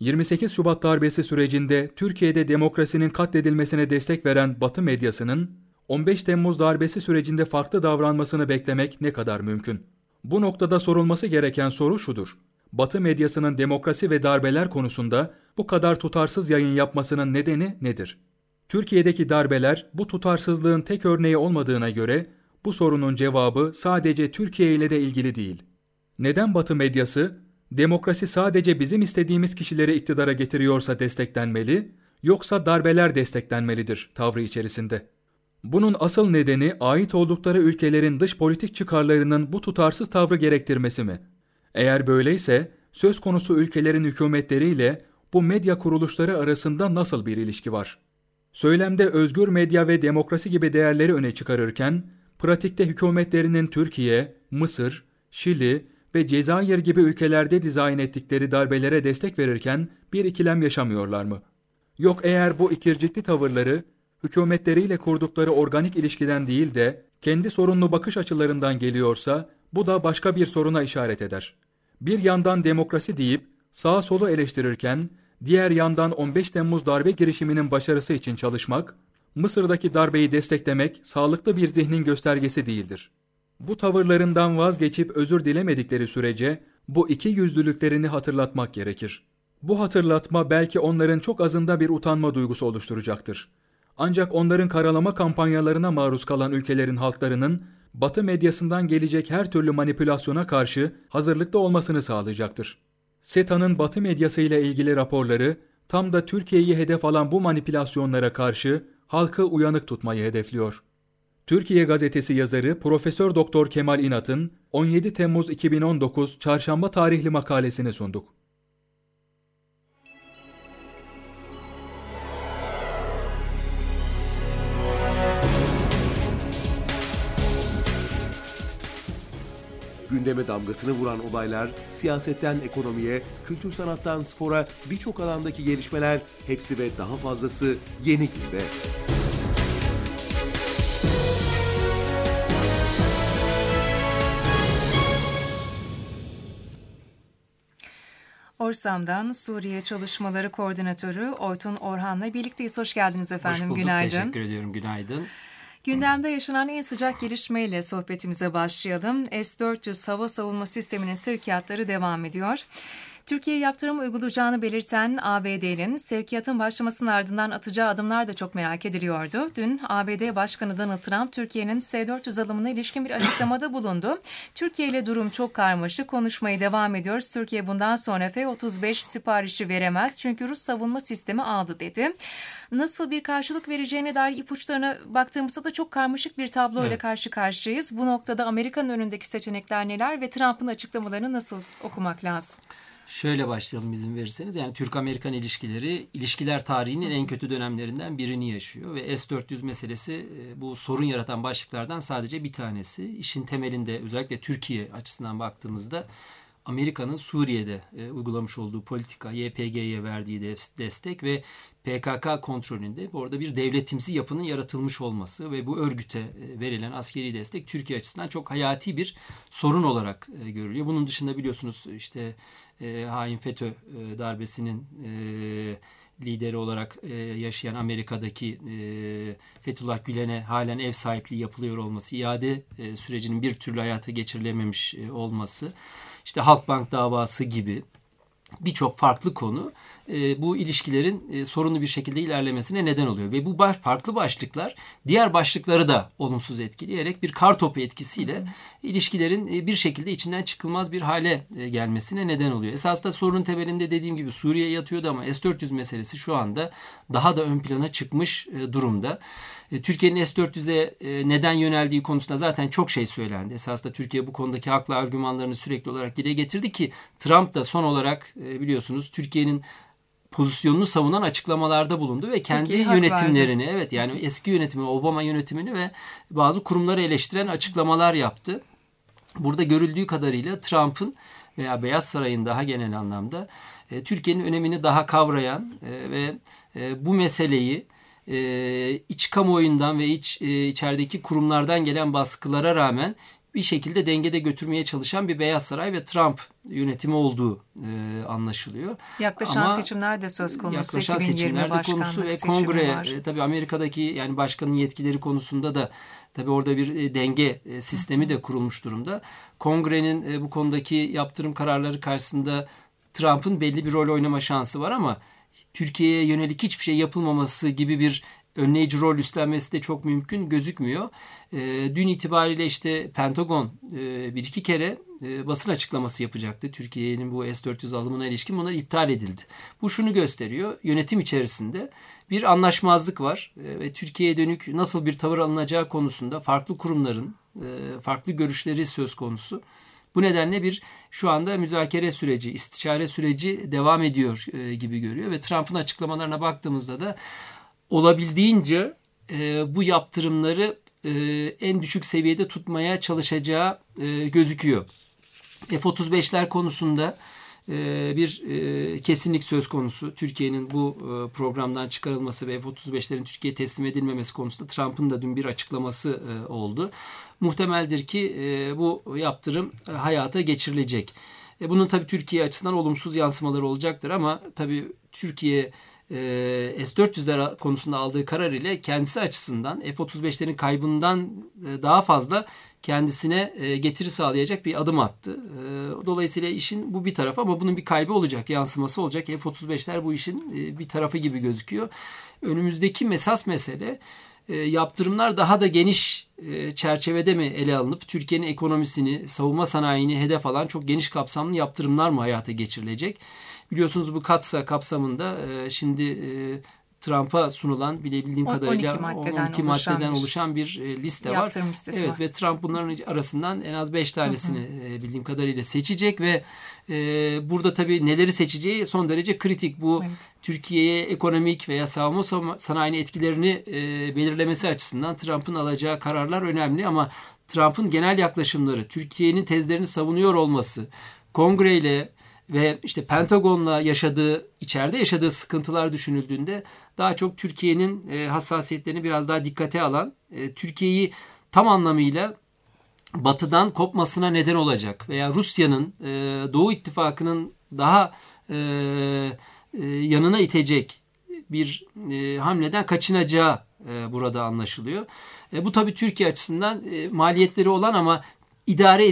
28 Şubat darbesi sürecinde Türkiye'de demokrasinin katledilmesine destek veren Batı medyasının 15 Temmuz darbesi sürecinde farklı davranmasını beklemek ne kadar mümkün? Bu noktada sorulması gereken soru şudur: Batı medyasının demokrasi ve darbeler konusunda bu kadar tutarsız yayın yapmasının nedeni nedir? Türkiye'deki darbeler bu tutarsızlığın tek örneği olmadığına göre bu sorunun cevabı sadece Türkiye ile de ilgili değil. Neden Batı medyası demokrasi sadece bizim istediğimiz kişileri iktidara getiriyorsa desteklenmeli, yoksa darbeler desteklenmelidir tavrı içerisinde? Bunun asıl nedeni ait oldukları ülkelerin dış politik çıkarlarının bu tutarsız tavrı gerektirmesi mi? Eğer böyleyse söz konusu ülkelerin hükümetleriyle bu medya kuruluşları arasında nasıl bir ilişki var? Söylemde özgür medya ve demokrasi gibi değerleri öne çıkarırken, pratikte hükümetlerinin Türkiye, Mısır, Şili ve Cezayir gibi ülkelerde dizayn ettikleri darbelere destek verirken bir ikilem yaşamıyorlar mı? Yok, eğer bu ikircikli tavırları hükümetleriyle kurdukları organik ilişkiden değil de kendi sorunlu bakış açılarından geliyorsa bu da başka bir soruna işaret eder. Bir yandan demokrasi deyip sağa solu eleştirirken diğer yandan 15 Temmuz darbe girişiminin başarısı için çalışmak, Mısır'daki darbeyi desteklemek sağlıklı bir zihnin göstergesi değildir. Bu tavırlarından vazgeçip özür dilemedikleri sürece bu iki yüzlülüklerini hatırlatmak gerekir. Bu hatırlatma belki onların çok azında bir utanma duygusu oluşturacaktır. Ancak onların karalama kampanyalarına maruz kalan ülkelerin halklarının Batı medyasından gelecek her türlü manipülasyona karşı hazırlıklı olmasını sağlayacaktır. SETA'nın Batı medyası ile ilgili raporları tam da Türkiye'yi hedef alan bu manipülasyonlara karşı halkı uyanık tutmayı hedefliyor. Türkiye Gazetesi yazarı Profesör Doktor Kemal İnat'ın 17 Temmuz 2019 Çarşamba tarihli makalesini sunduk. Gündeme damgasını vuran olaylar, siyasetten ekonomiye, kültür sanattan spora birçok alandaki gelişmeler, hepsi ve daha fazlası Yeni Günde. Orsam'dan Suriye Çalışmaları Koordinatörü Oytun Orhan'la birlikteyiz. Hoş geldiniz efendim. Hoş bulduk. Günaydın. Teşekkür ediyorum. Günaydın. Gündemde yaşanan en sıcak gelişmeyle sohbetimize başlayalım. S-400 hava savunma sisteminin sevkiyatları devam ediyor. Türkiye yaptırım uygulayacağını belirten ABD'nin sevkiyatın başlamasının ardından atacağı adımlar da çok merak ediliyordu. Dün ABD Başkanı Donald Trump Türkiye'nin S-400 alımına ilişkin bir açıklamada bulundu. Türkiye ile durum çok karmaşık, konuşmaya devam ediyoruz. Türkiye bundan sonra F-35 siparişi veremez çünkü Rus savunma sistemi aldı dedi. Nasıl bir karşılık vereceğine dair ipuçlarına baktığımızda da çok karmaşık bir tablo ile karşı karşıyayız. Bu noktada Amerika'nın önündeki seçenekler neler ve Trump'ın açıklamalarını nasıl okumak lazım? Şöyle başlayalım izin verirseniz. Yani Türk-Amerikan ilişkiler tarihinin en kötü dönemlerinden birini yaşıyor. Ve S-400 meselesi bu sorun yaratan başlıklardan sadece bir tanesi. İşin temelinde özellikle Türkiye açısından baktığımızda Amerika'nın Suriye'de uygulamış olduğu politika, YPG'ye verdiği destek ve PKK kontrolünde orada bir devletimsi yapının yaratılmış olması ve bu örgüte verilen askeri destek Türkiye açısından çok hayati bir sorun olarak görülüyor. Bunun dışında biliyorsunuz işte hain FETÖ darbesinin lideri olarak yaşayan Amerika'daki Fethullah Gülen'e halen ev sahipliği yapılıyor olması, iade sürecinin bir türlü hayata geçirilememiş olması, işte Halkbank davası gibi birçok farklı konu bu ilişkilerin sorunlu bir şekilde ilerlemesine neden oluyor. Ve bu farklı başlıklar diğer başlıkları da olumsuz etkileyerek bir kartopu etkisiyle ilişkilerin bir şekilde içinden çıkılmaz bir hale gelmesine neden oluyor. Esasında sorunun temelinde dediğim gibi Suriye yatıyordu ama S-400 meselesi şu anda daha da ön plana çıkmış durumda. Türkiye'nin S-400'e neden yöneldiği konusunda zaten çok şey söylendi. Esasında Türkiye bu konudaki haklı argümanlarını sürekli olarak dile getirdi ki Trump da son olarak biliyorsunuz Türkiye'nin pozisyonunu savunan açıklamalarda bulundu ve kendi yönetimlerini, evet yani eski yönetimi, Obama yönetimini ve bazı kurumları eleştiren açıklamalar yaptı. Burada görüldüğü kadarıyla Trump'ın veya Beyaz Saray'ın daha genel anlamda Türkiye'nin önemini daha kavrayan ve bu meseleyi iç kamuoyundan ve içerideki kurumlardan gelen baskılara rağmen bir şekilde dengede götürmeye çalışan bir Beyaz Saray ve Trump yönetimi olduğu anlaşılıyor. Yaklaşan seçimler de söz konusu. Yaklaşan seçimler de konusu ve kongre tabii Amerika'daki yani başkanın yetkileri konusunda da tabii orada bir denge sistemi de kurulmuş durumda. Kongrenin bu konudaki yaptırım kararları karşısında Trump'ın belli bir rol oynama şansı var ama Türkiye'ye yönelik hiçbir şey yapılmaması gibi bir önleyici rol üstlenmesi de çok mümkün gözükmüyor. Dün itibariyle işte Pentagon bir iki kere basın açıklaması yapacaktı. Türkiye'nin bu S-400 alımına ilişkin bunlar iptal edildi. Bu şunu gösteriyor. Yönetim içerisinde bir anlaşmazlık var ve Türkiye'ye dönük nasıl bir tavır alınacağı konusunda farklı kurumların farklı görüşleri söz konusu. Bu nedenle şu anda müzakere süreci, istişare süreci devam ediyor gibi görüyor ve Trump'ın açıklamalarına baktığımızda da olabildiğince bu yaptırımları en düşük seviyede tutmaya çalışacağı gözüküyor. F-35'ler konusunda bir kesinlik söz konusu. Türkiye'nin bu programdan çıkarılması ve F-35'lerin Türkiye'ye teslim edilmemesi konusunda Trump'ın da dün bir açıklaması oldu. Muhtemeldir ki bu yaptırım hayata geçirilecek. Bunun tabii Türkiye açısından olumsuz yansımaları olacaktır ama tabii Türkiye S-400'ler konusunda aldığı karar ile kendisi açısından F-35'lerin kaybından daha fazla kendisine getiri sağlayacak bir adım attı. Dolayısıyla işin bu bir tarafı ama bunun bir kaybı olacak, yansıması olacak. F-35'ler bu işin bir tarafı gibi gözüküyor. Önümüzdeki esas mesele yaptırımlar daha da geniş çerçevede mi ele alınıp Türkiye'nin ekonomisini, savunma sanayini hedef alan çok geniş kapsamlı yaptırımlar mı hayata geçirilecek? Biliyorsunuz bu KATSA kapsamında şimdi Trump'a sunulan bildiğim kadarıyla 12 maddeden oluşan bir liste var. Evet var. Ve Trump bunların arasından en az 5 tanesini bildiğim kadarıyla seçecek ve burada tabii neleri seçeceği son derece kritik. Bu Türkiye'ye ekonomik veya savunma sanayinin etkilerini belirlemesi açısından Trump'ın alacağı kararlar önemli ama Trump'ın genel yaklaşımları, Türkiye'nin tezlerini savunuyor olması, Kongreyle ve işte Pentagon'la içeride yaşadığı sıkıntılar düşünüldüğünde daha çok Türkiye'nin hassasiyetlerini biraz daha dikkate alan, Türkiye'yi tam anlamıyla Batı'dan kopmasına neden olacak veya Rusya'nın Doğu İttifakı'nın daha yanına itecek bir hamleden kaçınacağı burada anlaşılıyor. Bu tabii Türkiye açısından maliyetleri olan ama idare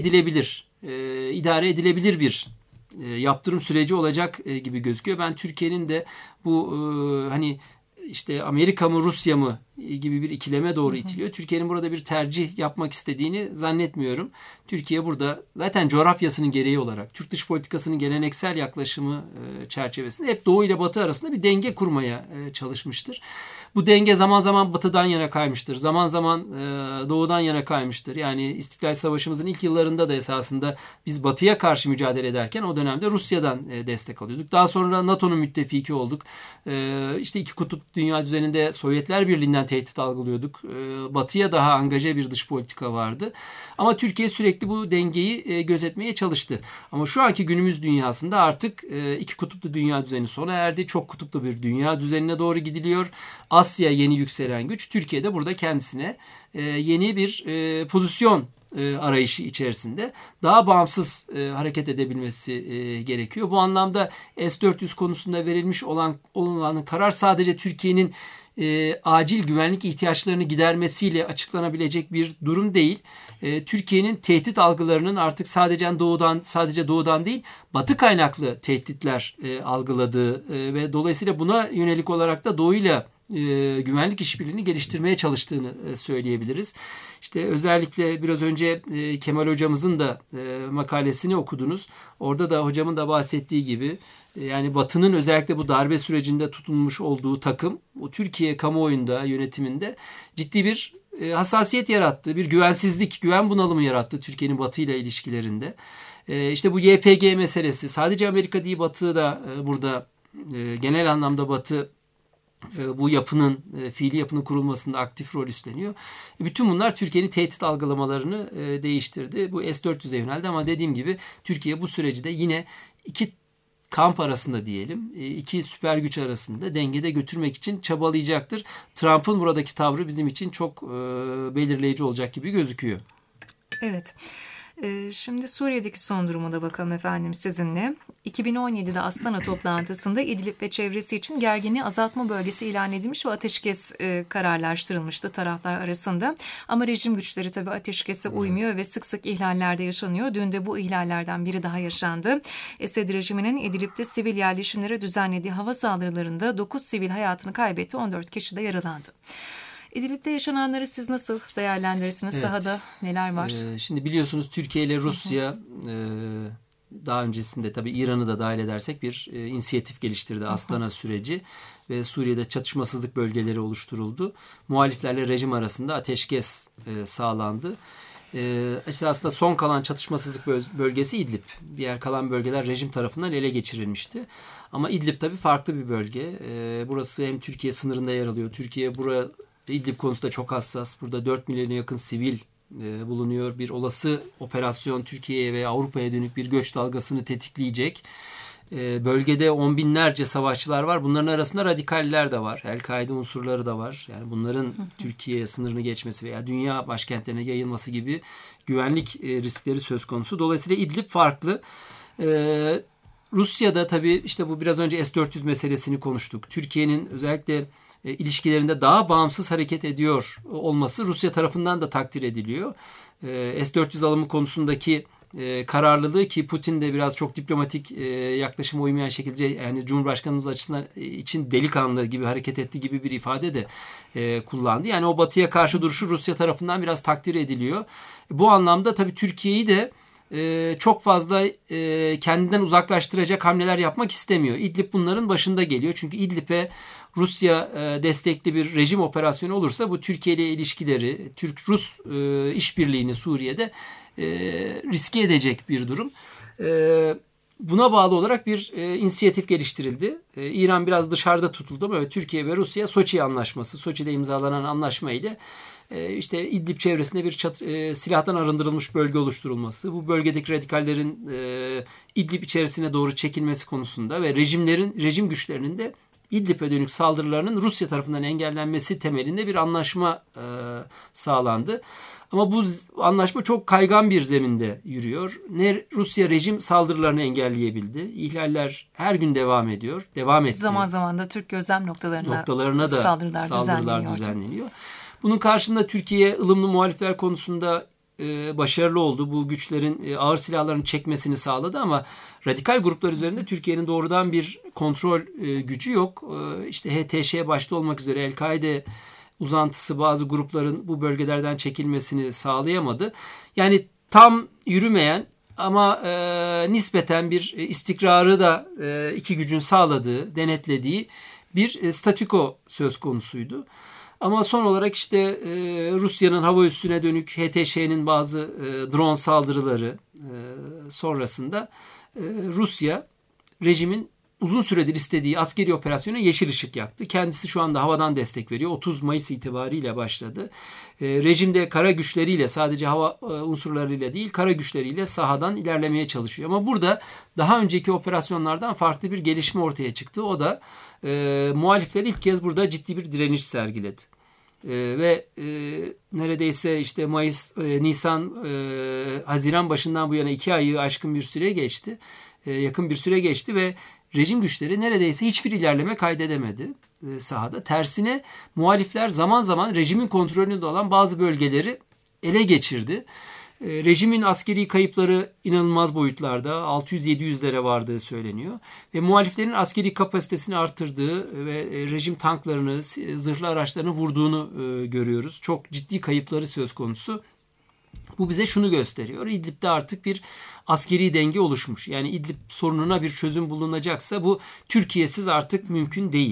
edilebilir bir yaptırım süreci olacak gibi gözüküyor. Ben Türkiye'nin de bu hani işte Amerika mı Rusya mı gibi bir ikileme doğru itiliyor. Türkiye'nin burada bir tercih yapmak istediğini zannetmiyorum. Türkiye burada zaten coğrafyasının gereği olarak Türk dış politikasının geleneksel yaklaşımı çerçevesinde hep Doğu ile Batı arasında bir denge kurmaya çalışmıştır. Bu denge zaman zaman Batı'dan yana kaymıştır. Zaman zaman Doğu'dan yana kaymıştır. Yani İstiklal Savaşımızın ilk yıllarında da esasında biz Batı'ya karşı mücadele ederken o dönemde Rusya'dan destek alıyorduk. Daha sonra NATO'nun müttefiki olduk. İşte iki kutup dünya düzeninde Sovyetler Birliği'nden tehdit algılıyorduk. Batı'ya daha angaje bir dış politika vardı. Ama Türkiye sürekli bu dengeyi gözetmeye çalıştı. Ama şu anki günümüz dünyasında artık iki kutuplu dünya düzeni sona erdi. Çok kutuplu bir dünya düzenine doğru gidiliyor. Asya yeni yükselen güç. Türkiye de burada kendisine yeni bir pozisyon arayışı içerisinde daha bağımsız hareket edebilmesi gerekiyor. Bu anlamda S-400 konusunda verilmiş olan karar sadece Türkiye'nin acil güvenlik ihtiyaçlarını gidermesiyle açıklanabilecek bir durum değil. Türkiye'nin tehdit algılarının artık sadece doğudan değil, Batı kaynaklı tehditler algıladığı ve dolayısıyla buna yönelik olarak da doğuyla güvenlik işbirliğini geliştirmeye çalıştığını söyleyebiliriz. İşte özellikle biraz önce Kemal hocamızın da makalesini okudunuz. Orada da hocamın da bahsettiği gibi yani Batı'nın özellikle bu darbe sürecinde tutunmuş olduğu takım o Türkiye kamuoyunda, yönetiminde ciddi bir hassasiyet yarattı. Bir güven bunalımı yarattı Türkiye'nin Batı ile ilişkilerinde. İşte bu YPG meselesi sadece Amerika değil Batı da burada genel anlamda Batı bu yapının, fiili yapının kurulmasında aktif rol üstleniyor. Bütün bunlar Türkiye'nin tehdit algılamalarını değiştirdi. Bu S-400'e yöneldi ama dediğim gibi Türkiye bu süreci de yine iki kamp arasında diyelim, iki süper güç arasında dengede götürmek için çabalayacaktır. Trump'ın buradaki tavrı bizim için çok belirleyici olacak gibi gözüküyor. Evet. Şimdi Suriye'deki son duruma da bakalım efendim sizinle. 2017'de Astana toplantısında İdlib ve çevresi için gerginliği azaltma bölgesi ilan edilmiş ve ateşkes kararlaştırılmıştı taraflar arasında. Ama rejim güçleri tabii ateşkese uymuyor ve sık sık ihlallerde yaşanıyor. Dün de bu ihlallerden biri daha yaşandı. Esed rejiminin İdlib'de sivil yerleşimlere düzenlediği hava saldırılarında 9 sivil hayatını kaybetti, 14 kişi de yaralandı. İdlib'de yaşananları siz nasıl değerlendirirsiniz? Evet. Sahada neler var? Şimdi biliyorsunuz Türkiye ile Rusya daha öncesinde tabii İran'ı da dahil edersek bir inisiyatif geliştirdi. Astana süreci ve Suriye'de çatışmasızlık bölgeleri oluşturuldu. Muhaliflerle rejim arasında ateşkes sağlandı. İşte aslında son kalan çatışmasızlık bölgesi İdlib. Diğer kalan bölgeler rejim tarafından ele geçirilmişti. Ama İdlib tabii farklı bir bölge. Burası hem Türkiye sınırında yer alıyor. Türkiye İdlib konusunda çok hassas. Burada 4 milyona yakın sivil bulunuyor. Bir olası operasyon Türkiye'ye ve Avrupa'ya dönük bir göç dalgasını tetikleyecek. Bölgede on binlerce savaşçılar var. Bunların arasında radikaller de var. El-Kaide unsurları da var. Yani bunların Türkiye sınırını geçmesi veya dünya başkentlerine yayılması gibi güvenlik riskleri söz konusu. Dolayısıyla İdlib farklı. Rusya'da tabii işte bu biraz önce S-400 meselesini konuştuk. Türkiye'nin özellikle ilişkilerinde daha bağımsız hareket ediyor olması Rusya tarafından da takdir ediliyor. S-400 alımı konusundaki kararlılığı ki Putin de biraz çok diplomatik yaklaşıma uymayan şekilde yani Cumhurbaşkanımız açısından için delikanlı gibi hareket etti gibi bir ifade de kullandı. Yani o Batı'ya karşı duruşu Rusya tarafından biraz takdir ediliyor. Bu anlamda tabii Türkiye'yi de çok fazla kendinden uzaklaştıracak hamleler yapmak istemiyor. İdlib bunların başında geliyor. Çünkü İdlib'e Rusya destekli bir rejim operasyonu olursa bu Türkiye ile ilişkileri, Türk-Rus işbirliğini Suriye'de riske edecek bir durum. Buna bağlı olarak bir inisiyatif geliştirildi. İran biraz dışarıda tutuldu ama Türkiye ve Rusya Soçi Anlaşması, Soçi'de imzalanan anlaşma ile işte İdlib çevresinde bir silahtan arındırılmış bölge oluşturulması, bu bölgedeki radikallerin İdlib içerisine doğru çekilmesi konusunda ve rejim güçlerinin de İdlib'e dönük saldırılarının Rusya tarafından engellenmesi temelinde bir anlaşma sağlandı. Ama bu anlaşma çok kaygan bir zeminde yürüyor. Ne Rusya rejim saldırılarını engelleyebildi. İhlaller her gün devam ediyor. Devam etti. Zaman zaman da Türk gözlem noktalarına da saldırılar düzenleniyor. Bunun karşında Türkiye ılımlı muhalifler konusunda başarılı oldu. Bu güçlerin ağır silahlarını çekmesini sağladı ama radikal gruplar üzerinde Türkiye'nin doğrudan bir kontrol gücü yok. İşte HTŞ başta olmak üzere El-Kaide uzantısı bazı grupların bu bölgelerden çekilmesini sağlayamadı. Yani tam yürümeyen ama nispeten bir istikrarı da iki gücün sağladığı, denetlediği bir statüko söz konusuydu. Ama son olarak işte Rusya'nın hava üssüne dönük HTŞ'nin bazı drone saldırıları sonrasında Rusya rejimin uzun süredir istediği askeri operasyona yeşil ışık yaktı. Kendisi şu anda havadan destek veriyor. 30 Mayıs itibariyle başladı. Rejimde kara güçleriyle, sadece hava unsurlarıyla değil, kara güçleriyle sahadan ilerlemeye çalışıyor. Ama burada daha önceki operasyonlardan farklı bir gelişme ortaya çıktı. O da muhalifler ilk kez burada ciddi bir direniş sergiledi. Ve neredeyse işte Mayıs, Nisan, Haziran başından bu yana 2 ayı aşkın bir süre geçti. Yakın bir süre geçti ve rejim güçleri neredeyse hiçbir ilerleme kaydedemedi sahada. Tersine muhalifler zaman zaman rejimin kontrolünde olan bazı bölgeleri ele geçirdi. Rejimin askeri kayıpları inanılmaz boyutlarda, 600-700'lere vardığı söyleniyor. Ve muhaliflerin askeri kapasitesini arttırdığı ve rejim tanklarını, zırhlı araçlarını vurduğunu görüyoruz. Çok ciddi kayıpları söz konusu. Bu bize şunu gösteriyor. İdlib'de artık bir askeri denge oluşmuş. Yani İdlib sorununa bir çözüm bulunacaksa bu Türkiye'siz artık mümkün değil.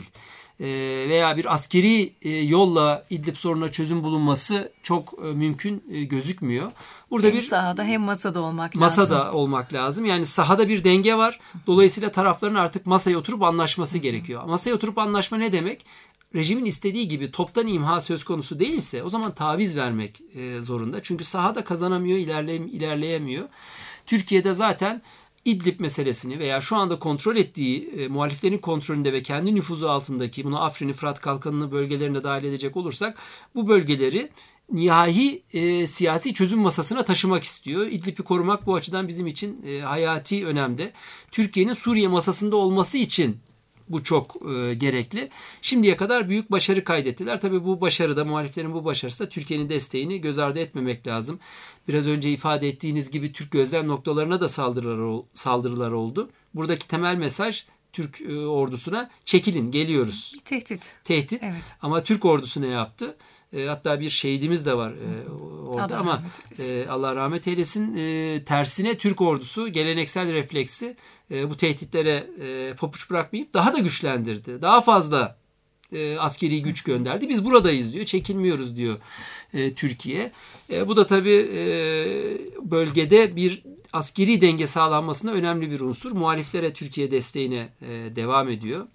Veya bir askeri yolla İdlib sorununa çözüm bulunması çok mümkün gözükmüyor. Burada hem sahada hem masada olmak lazım. Masada olmak lazım. Yani sahada bir denge var. Dolayısıyla tarafların artık masaya oturup anlaşması gerekiyor. Masaya oturup anlaşma ne demek? Rejimin istediği gibi toptan imha söz konusu değilse o zaman taviz vermek zorunda. Çünkü sahada kazanamıyor, ilerleyemiyor. Türkiye'de zaten İdlib meselesini veya şu anda kontrol ettiği muhaliflerin kontrolünde ve kendi nüfuzu altındaki, bunu Afrin'i, Fırat Kalkanı'nı bölgelerine dahil edecek olursak bu bölgeleri nihai siyasi çözüm masasına taşımak istiyor. İdlib'i korumak bu açıdan bizim için hayati önemde. Türkiye'nin Suriye masasında olması için bu çok gerekli. Şimdiye kadar büyük başarı kaydettiler. Tabii bu başarıda, muhaliflerin bu başarısı da Türkiye'nin desteğini göz ardı etmemek lazım. Biraz önce ifade ettiğiniz gibi Türk gözlem noktalarına da saldırılar oldu. Buradaki temel mesaj Türk ordusuna çekilin, geliyoruz. Tehdit. Evet. Ama Türk ordusu ne yaptı? Hatta bir şehidimiz de var orada ama Allah rahmet eylesin. Tersine Türk ordusu geleneksel refleksi bu tehditlere pabuç bırakmayıp daha da güçlendirdi. Daha fazla askeri güç gönderdi. Biz buradayız diyor, çekilmiyoruz diyor Türkiye. Bu da tabii bölgede bir askeri denge sağlanmasında önemli bir unsur. Muhaliflere Türkiye desteğine devam ediyor.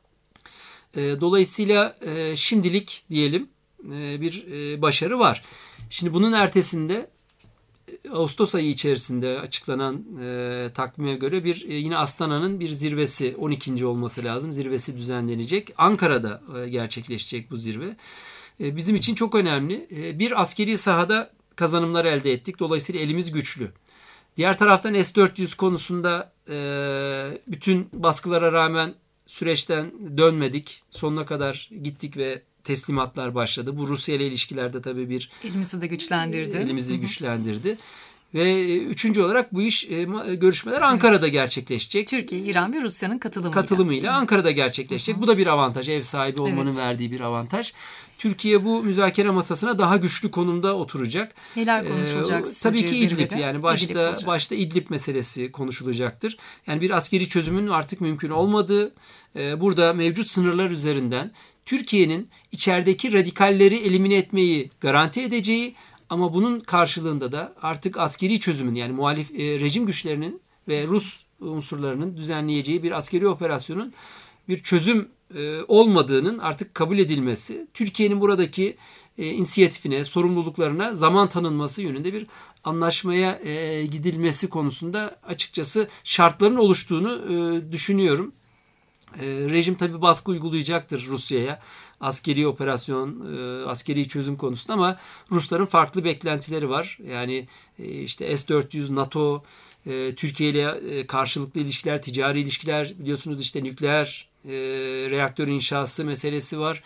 Dolayısıyla şimdilik diyelim bir başarı var. Şimdi bunun ertesinde Ağustos ayı içerisinde açıklanan takvime göre bir yine Astana'nın bir zirvesi, 12. olması lazım, zirvesi düzenlenecek. Ankara'da gerçekleşecek bu zirve. Bizim için çok önemli. Bir askeri sahada kazanımlar elde ettik. Dolayısıyla elimiz güçlü. Diğer taraftan S-400 konusunda bütün baskılara rağmen süreçten dönmedik. Sonuna kadar gittik ve teslimatlar başladı. Bu Rusya ile ilişkilerde tabii bir elimizi güçlendirdi. Ve üçüncü olarak bu görüşmeler Ankara'da gerçekleşecek. Türkiye, İran ve Rusya'nın katılımıyla Ankara'da gerçekleşecek. Bu da bir avantaj. Ev sahibi olmanın verdiği bir avantaj. Türkiye bu müzakere masasına daha güçlü konumda oturacak. Neler konuşulacak? Tabii ki İdlib, yani başta İdlib meselesi konuşulacaktır. Yani bir askeri çözümün artık mümkün olmadığı, burada mevcut sınırlar üzerinden Türkiye'nin içerideki radikalleri elimine etmeyi garanti edeceği ama bunun karşılığında da artık askeri çözümün, yani muhalif rejim güçlerinin ve Rus unsurlarının düzenleyeceği bir askeri operasyonun bir çözüm olmadığının artık kabul edilmesi, Türkiye'nin buradaki inisiyatifine, sorumluluklarına zaman tanınması yönünde bir anlaşmaya gidilmesi konusunda açıkçası şartların oluştuğunu düşünüyorum. Rejim tabii baskı uygulayacaktır Rusya'ya askeri operasyon, askeri çözüm konusunda ama Rusların farklı beklentileri var. Yani işte S-400, NATO, Türkiye ile karşılıklı ilişkiler, ticari ilişkiler, biliyorsunuz işte nükleer reaktör inşası meselesi var.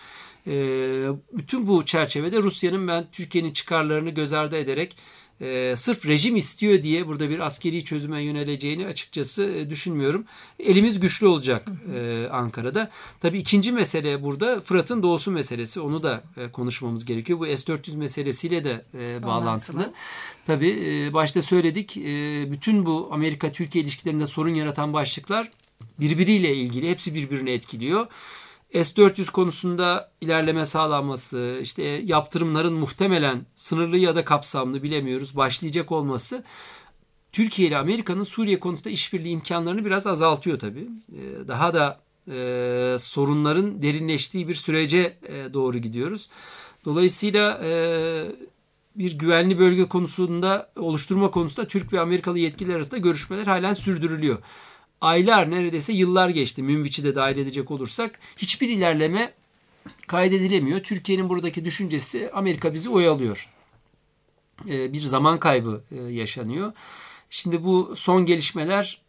Bütün bu çerçevede Rusya'nın ben Türkiye'nin çıkarlarını göz ardı ederek sırf rejim istiyor diye burada bir askeri çözüme yöneleceğini açıkçası düşünmüyorum. Elimiz güçlü olacak Ankara'da. Tabii ikinci mesele burada Fırat'ın doğusu meselesi. Onu da konuşmamız gerekiyor. Bu S-400 meselesiyle de bağlantılı. Tabii başta söyledik. Bütün bu Amerika-Türkiye ilişkilerinde sorun yaratan başlıklar birbiriyle ilgili. Hepsi birbirini etkiliyor. S-400 konusunda ilerleme sağlanması, işte yaptırımların muhtemelen sınırlı ya da kapsamlı bilemiyoruz başlayacak olması Türkiye ile Amerika'nın Suriye konusunda işbirliği imkanlarını biraz azaltıyor tabii. Daha da sorunların derinleştiği bir sürece doğru gidiyoruz. Dolayısıyla bir güvenli bölge konusunda oluşturma konusunda Türk ve Amerikalı yetkililer arasında görüşmeler halen sürdürülüyor. Aylar, neredeyse yıllar geçti. Münbiç'i de dahil edecek olursak hiçbir ilerleme kaydedilemiyor. Türkiye'nin buradaki düşüncesi Amerika bizi oyalıyor. Bir zaman kaybı yaşanıyor. Şimdi bu son gelişmeler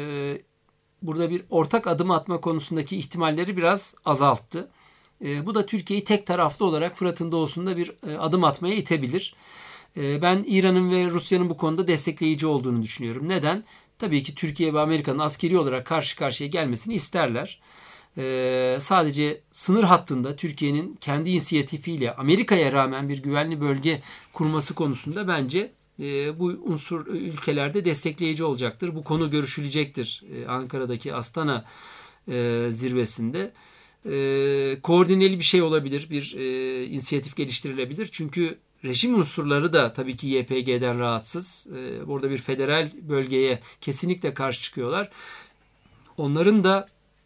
burada bir ortak adım atma konusundaki ihtimalleri biraz azalttı. Bu da Türkiye'yi tek taraflı olarak Fırat'ın doğusunda bir adım atmaya itebilir. Ben İran'ın ve Rusya'nın bu konuda destekleyici olduğunu düşünüyorum. Neden? Tabii ki Türkiye ve Amerika'nın askeri olarak karşı karşıya gelmesini isterler. Sadece sınır hattında Türkiye'nin kendi inisiyatifiyle Amerika'ya rağmen bir güvenli bölge kurması konusunda bence bu unsur ülkelerde destekleyici olacaktır. Bu konu görüşülecektir Ankara'daki Astana zirvesinde. Koordineli bir şey olabilir, bir inisiyatif geliştirilebilir. Çünkü rejim unsurları da tabii ki YPG'den rahatsız. Burada bir federal bölgeye kesinlikle karşı çıkıyorlar. Onların da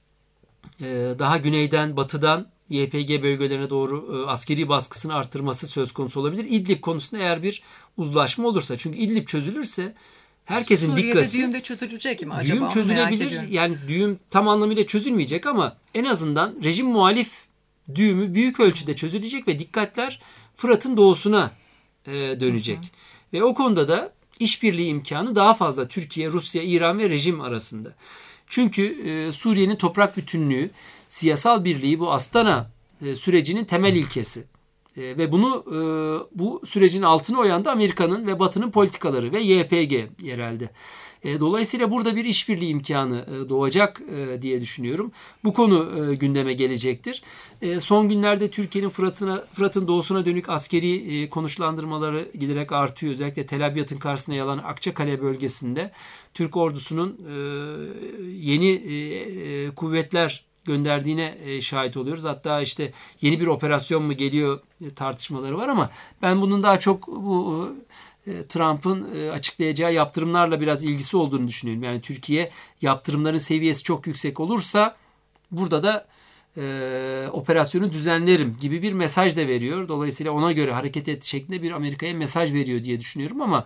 daha güneyden, batıdan YPG bölgelerine doğru askeri baskısını artırması söz konusu olabilir. İdlib konusunda eğer bir uzlaşma olursa. Çünkü İdlib çözülürse herkesin Suriye'de dikkati... düğüm de çözülecek mi acaba? Düğüm çözülebilir. Yani düğüm tam anlamıyla çözülmeyecek ama en azından rejim muhalif düğümü büyük ölçüde çözülecek ve dikkatler Fırat'ın doğusuna dönecek. Ve o konuda da işbirliği imkanı daha fazla Türkiye, Rusya, İran ve rejim arasında. Çünkü Suriye'nin toprak bütünlüğü, siyasal birliği bu Astana sürecinin temel ilkesi. Ve bunu bu sürecin altına oyan da Amerika'nın ve Batı'nın politikaları ve YPG yerelde. Dolayısıyla burada bir işbirliği imkanı doğacak diye düşünüyorum. Bu konu gündeme gelecektir. Son günlerde Türkiye'nin Fırat'ın doğusuna dönük askeri konuşlandırmaları giderek artıyor. Özellikle Tel Abyad'ın karşısına yalan Akçakale bölgesinde Türk ordusunun yeni kuvvetler gönderdiğine şahit oluyoruz. Hatta işte yeni bir operasyon mu geliyor tartışmaları var ama ben bunun daha çok bu Trump'ın açıklayacağı yaptırımlarla biraz ilgisi olduğunu düşünüyorum. Yani Türkiye yaptırımların seviyesi çok yüksek olursa burada da operasyonu düzenlerim gibi bir mesaj da veriyor. Dolayısıyla ona göre hareket et şeklinde bir Amerika'ya mesaj veriyor diye düşünüyorum ama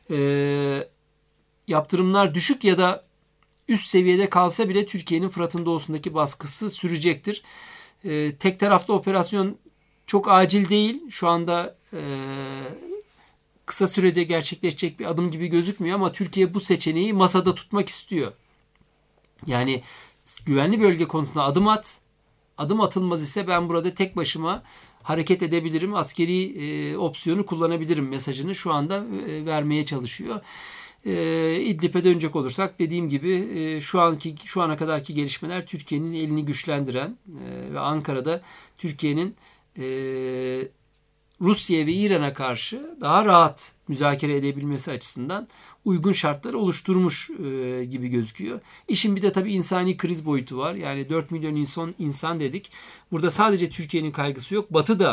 yaptırımlar düşük ya da üst seviyede kalsa bile Türkiye'nin Fırat'ın doğusundaki baskısı sürecektir. Tek taraflı operasyon çok acil değil. Şu anda kısa sürede gerçekleşecek bir adım gibi gözükmüyor ama Türkiye bu seçeneği masada tutmak istiyor. Yani güvenli bölge konusunda adım atılmaz ise ben burada tek başıma hareket edebilirim, askeri opsiyonu kullanabilirim mesajını şu anda vermeye çalışıyor. İdlib'e dönecek olursak dediğim gibi şu ana kadarki gelişmeler Türkiye'nin elini güçlendiren ve Ankara'da Türkiye'nin Rusya ve İran'a karşı daha rahat müzakere edebilmesi açısından uygun şartları oluşturmuş gibi gözüküyor. İşin bir de tabii insani kriz boyutu var. Yani 4 milyon insan dedik. Burada sadece Türkiye'nin kaygısı yok. Batı da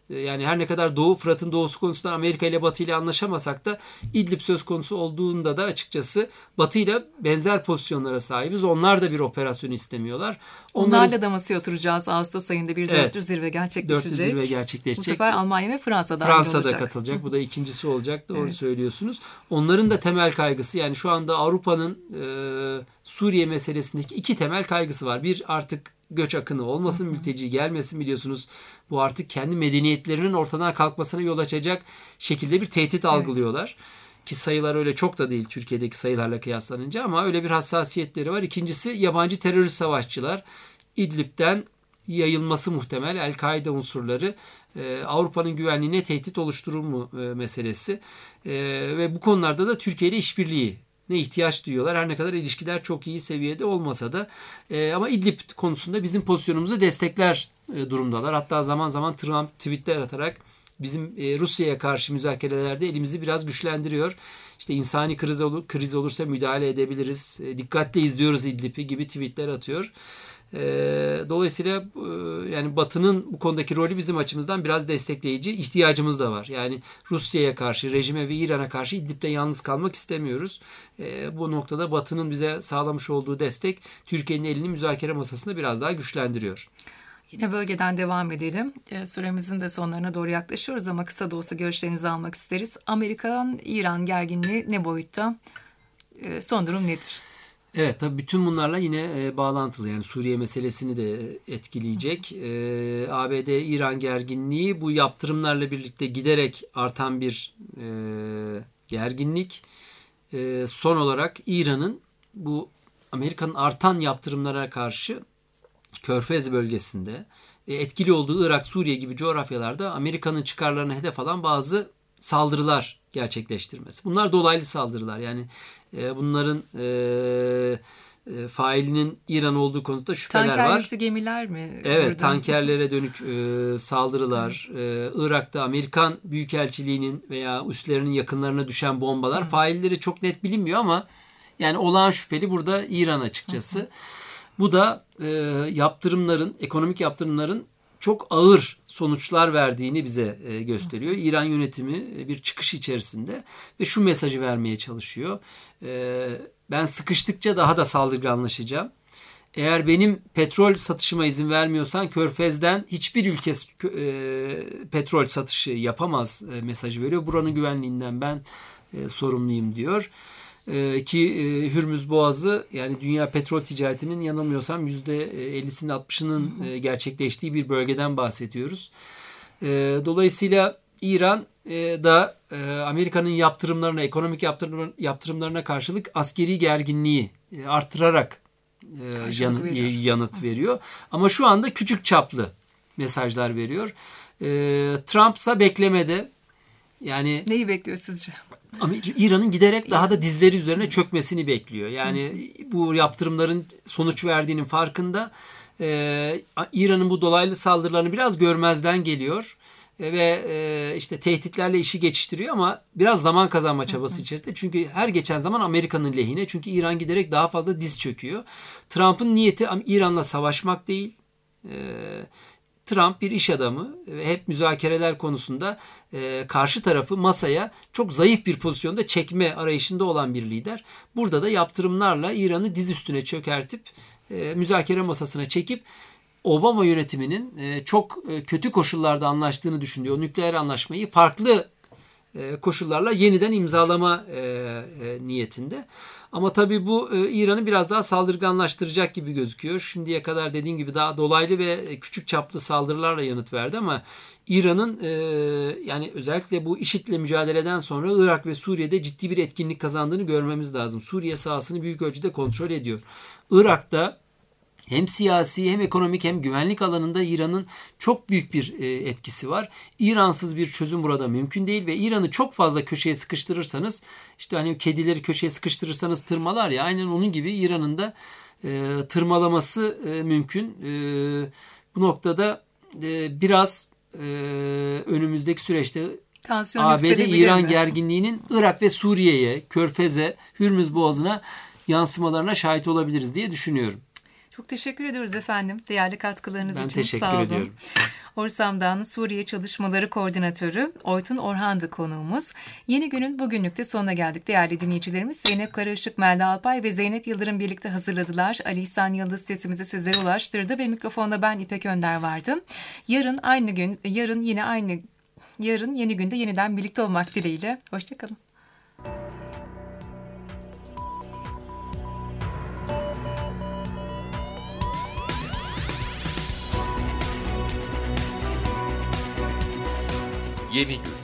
yani her ne kadar Fırat'ın doğusu konusunda Amerika ile Batı ile anlaşamasak da İdlib söz konusu olduğunda da açıkçası Batı ile benzer pozisyonlara sahibiz. Onlar da bir operasyon istemiyorlar. Onlarla da masaya oturacağız. Ağustos ayında bir dörtlü zirve gerçekleşecek. Dörtlü zirve gerçekleşecek. Bu sefer Almanya ve Fransa'da katılacak. Bu da ikincisi olacak. Doğru söylüyorsunuz. Onların da temel kaygısı, yani şu anda Avrupa'nın Suriye meselesindeki iki temel kaygısı var. Bir, artık göç akını olmasın, mülteci gelmesin, biliyorsunuz. Bu artık kendi medeniyetlerinin ortadan kalkmasına yol açacak şekilde bir tehdit algılıyorlar. Ki sayılar öyle çok da değil Türkiye'deki sayılarla kıyaslanınca, ama öyle bir hassasiyetleri var. İkincisi, yabancı terörist savaşçılar. İdlib'den yayılması muhtemel El-Kaide unsurları Avrupa'nın güvenliğine tehdit oluşturur mu meselesi. Ve bu konularda da Türkiye ile işbirliği ne ihtiyaç duyuyorlar. Her ne kadar ilişkiler çok iyi seviyede olmasa da. Ama İdlib konusunda bizim pozisyonumuzu destekler durumdalar. Hatta zaman zaman Trump tweetler atarak bizim Rusya'ya karşı müzakerelerde elimizi biraz güçlendiriyor. İşte insani kriz olursa müdahale edebiliriz. Dikkatli izliyoruz İdlib'i gibi tweetler atıyor. Dolayısıyla yani Batı'nın bu konudaki rolü bizim açımızdan biraz destekleyici, ihtiyacımız da var. Yani Rusya'ya karşı, rejime ve İran'a karşı İdlib'de yalnız kalmak istemiyoruz. Bu noktada Batı'nın bize sağlamış olduğu destek Türkiye'nin elini müzakere masasında biraz daha güçlendiriyor. Yine bölgeden devam edelim. Süremizin de sonlarına doğru yaklaşıyoruz ama kısa da olsa görüşlerinizi almak isteriz. Amerika-İran gerginliği ne boyutta? Son durum nedir? Evet, tabii bütün bunlarla yine bağlantılı. Yani Suriye meselesini de etkileyecek. ABD-İran gerginliği bu yaptırımlarla birlikte giderek artan bir gerginlik. Son olarak İran'ın bu Amerika'nın artan yaptırımlara karşı Körfez bölgesinde etkili olduğu Irak, Suriye gibi coğrafyalarda Amerika'nın çıkarlarına hedef alan bazı saldırılar gerçekleştirmesi. Bunlar dolaylı saldırılar. Yani bunların failinin İran olduğu konusunda şüpheler var. Tanker yüklü gemiler mi? Evet, burada? Tankerlere dönük saldırılar, Irak'ta Amerikan Büyükelçiliğinin veya üslerinin yakınlarına düşen bombalar, failleri çok net bilinmiyor ama yani olağan şüpheli burada İran açıkçası. Bu da yaptırımların, ekonomik yaptırımların çok ağır sonuçlar verdiğini bize gösteriyor. İran yönetimi bir çıkış içerisinde ve şu mesajı vermeye çalışıyor. Ben sıkıştıkça daha da saldırganlaşacağım. Eğer benim petrol satışıma izin vermiyorsan Körfez'den hiçbir ülke petrol satışı yapamaz mesajı veriyor. Buranın güvenliğinden ben sorumluyum diyor. Ki Hürmüz Boğazı, yani dünya petrol ticaretinin yanılmıyorsam %50'sinin 60'ının gerçekleştiği bir bölgeden bahsediyoruz. Dolayısıyla İran da Amerika'nın yaptırımlarına, ekonomik yaptırımlarına karşılık askeri gerginliği arttırarak yanıt veriyor. Ama şu anda küçük çaplı mesajlar veriyor. Trump ise beklemede. Yani neyi bekliyor sizce? İran'ın giderek daha da dizleri üzerine çökmesini bekliyor. Yani bu yaptırımların sonuç verdiğinin farkında. İran'ın bu dolaylı saldırılarını biraz görmezden geliyor. Ve işte tehditlerle işi geçiştiriyor ama biraz zaman kazanma çabası içerisinde. Çünkü her geçen zaman Amerika'nın lehine. Çünkü İran giderek daha fazla diz çöküyor. Trump'ın niyeti İran'la savaşmak değil. Trump bir iş adamı ve hep müzakereler konusunda karşı tarafı masaya çok zayıf bir pozisyonda çekme arayışında olan bir lider. Burada da yaptırımlarla İran'ı diz üstüne çökertip müzakere masasına çekip Obama yönetiminin çok kötü koşullarda anlaştığını düşünüyor. O nükleer anlaşmayı farklı koşullarla yeniden imzalama niyetinde. Ama tabii bu İran'ı biraz daha saldırganlaştıracak gibi gözüküyor. Şimdiye kadar dediğim gibi daha dolaylı ve küçük çaplı saldırılarla yanıt verdi ama İran'ın yani özellikle bu IŞİD'le mücadeleden sonra Irak ve Suriye'de ciddi bir etkinlik kazandığını görmemiz lazım. Suriye sahasını büyük ölçüde kontrol ediyor. Irak'ta hem siyasi hem ekonomik hem güvenlik alanında İran'ın çok büyük bir etkisi var. İransız bir çözüm burada mümkün değil ve İran'ı çok fazla köşeye sıkıştırırsanız, işte hani kedileri köşeye sıkıştırırsanız tırmalar ya, aynen onun gibi İran'ın da tırmalaması mümkün. Bu noktada biraz önümüzdeki süreçte ABD-İran gerginliğinin Irak ve Suriye'ye, Körfez'e, Hürmüz Boğazı'na yansımalarına şahit olabiliriz diye düşünüyorum. Çok teşekkür ediyoruz efendim değerli katkılarınız için. Ben teşekkür ediyorum. Horsam'dan Suriye Çalışmaları Koordinatörü Oytun Orhan'dı konuğumuz. Yeni günün bugünlükte sonuna geldik değerli dinleyicilerimiz. Zeynep Karaışık, Melda Alpay ve Zeynep Yıldırım birlikte hazırladılar. Ali İhsan Yıldız sesimizi sizlere ulaştırdı ve mikrofonda ben İpek Önder vardım. Yarın yeni günde yeniden birlikte olmak dileğiyle. Hoşçakalın. Yeni gün.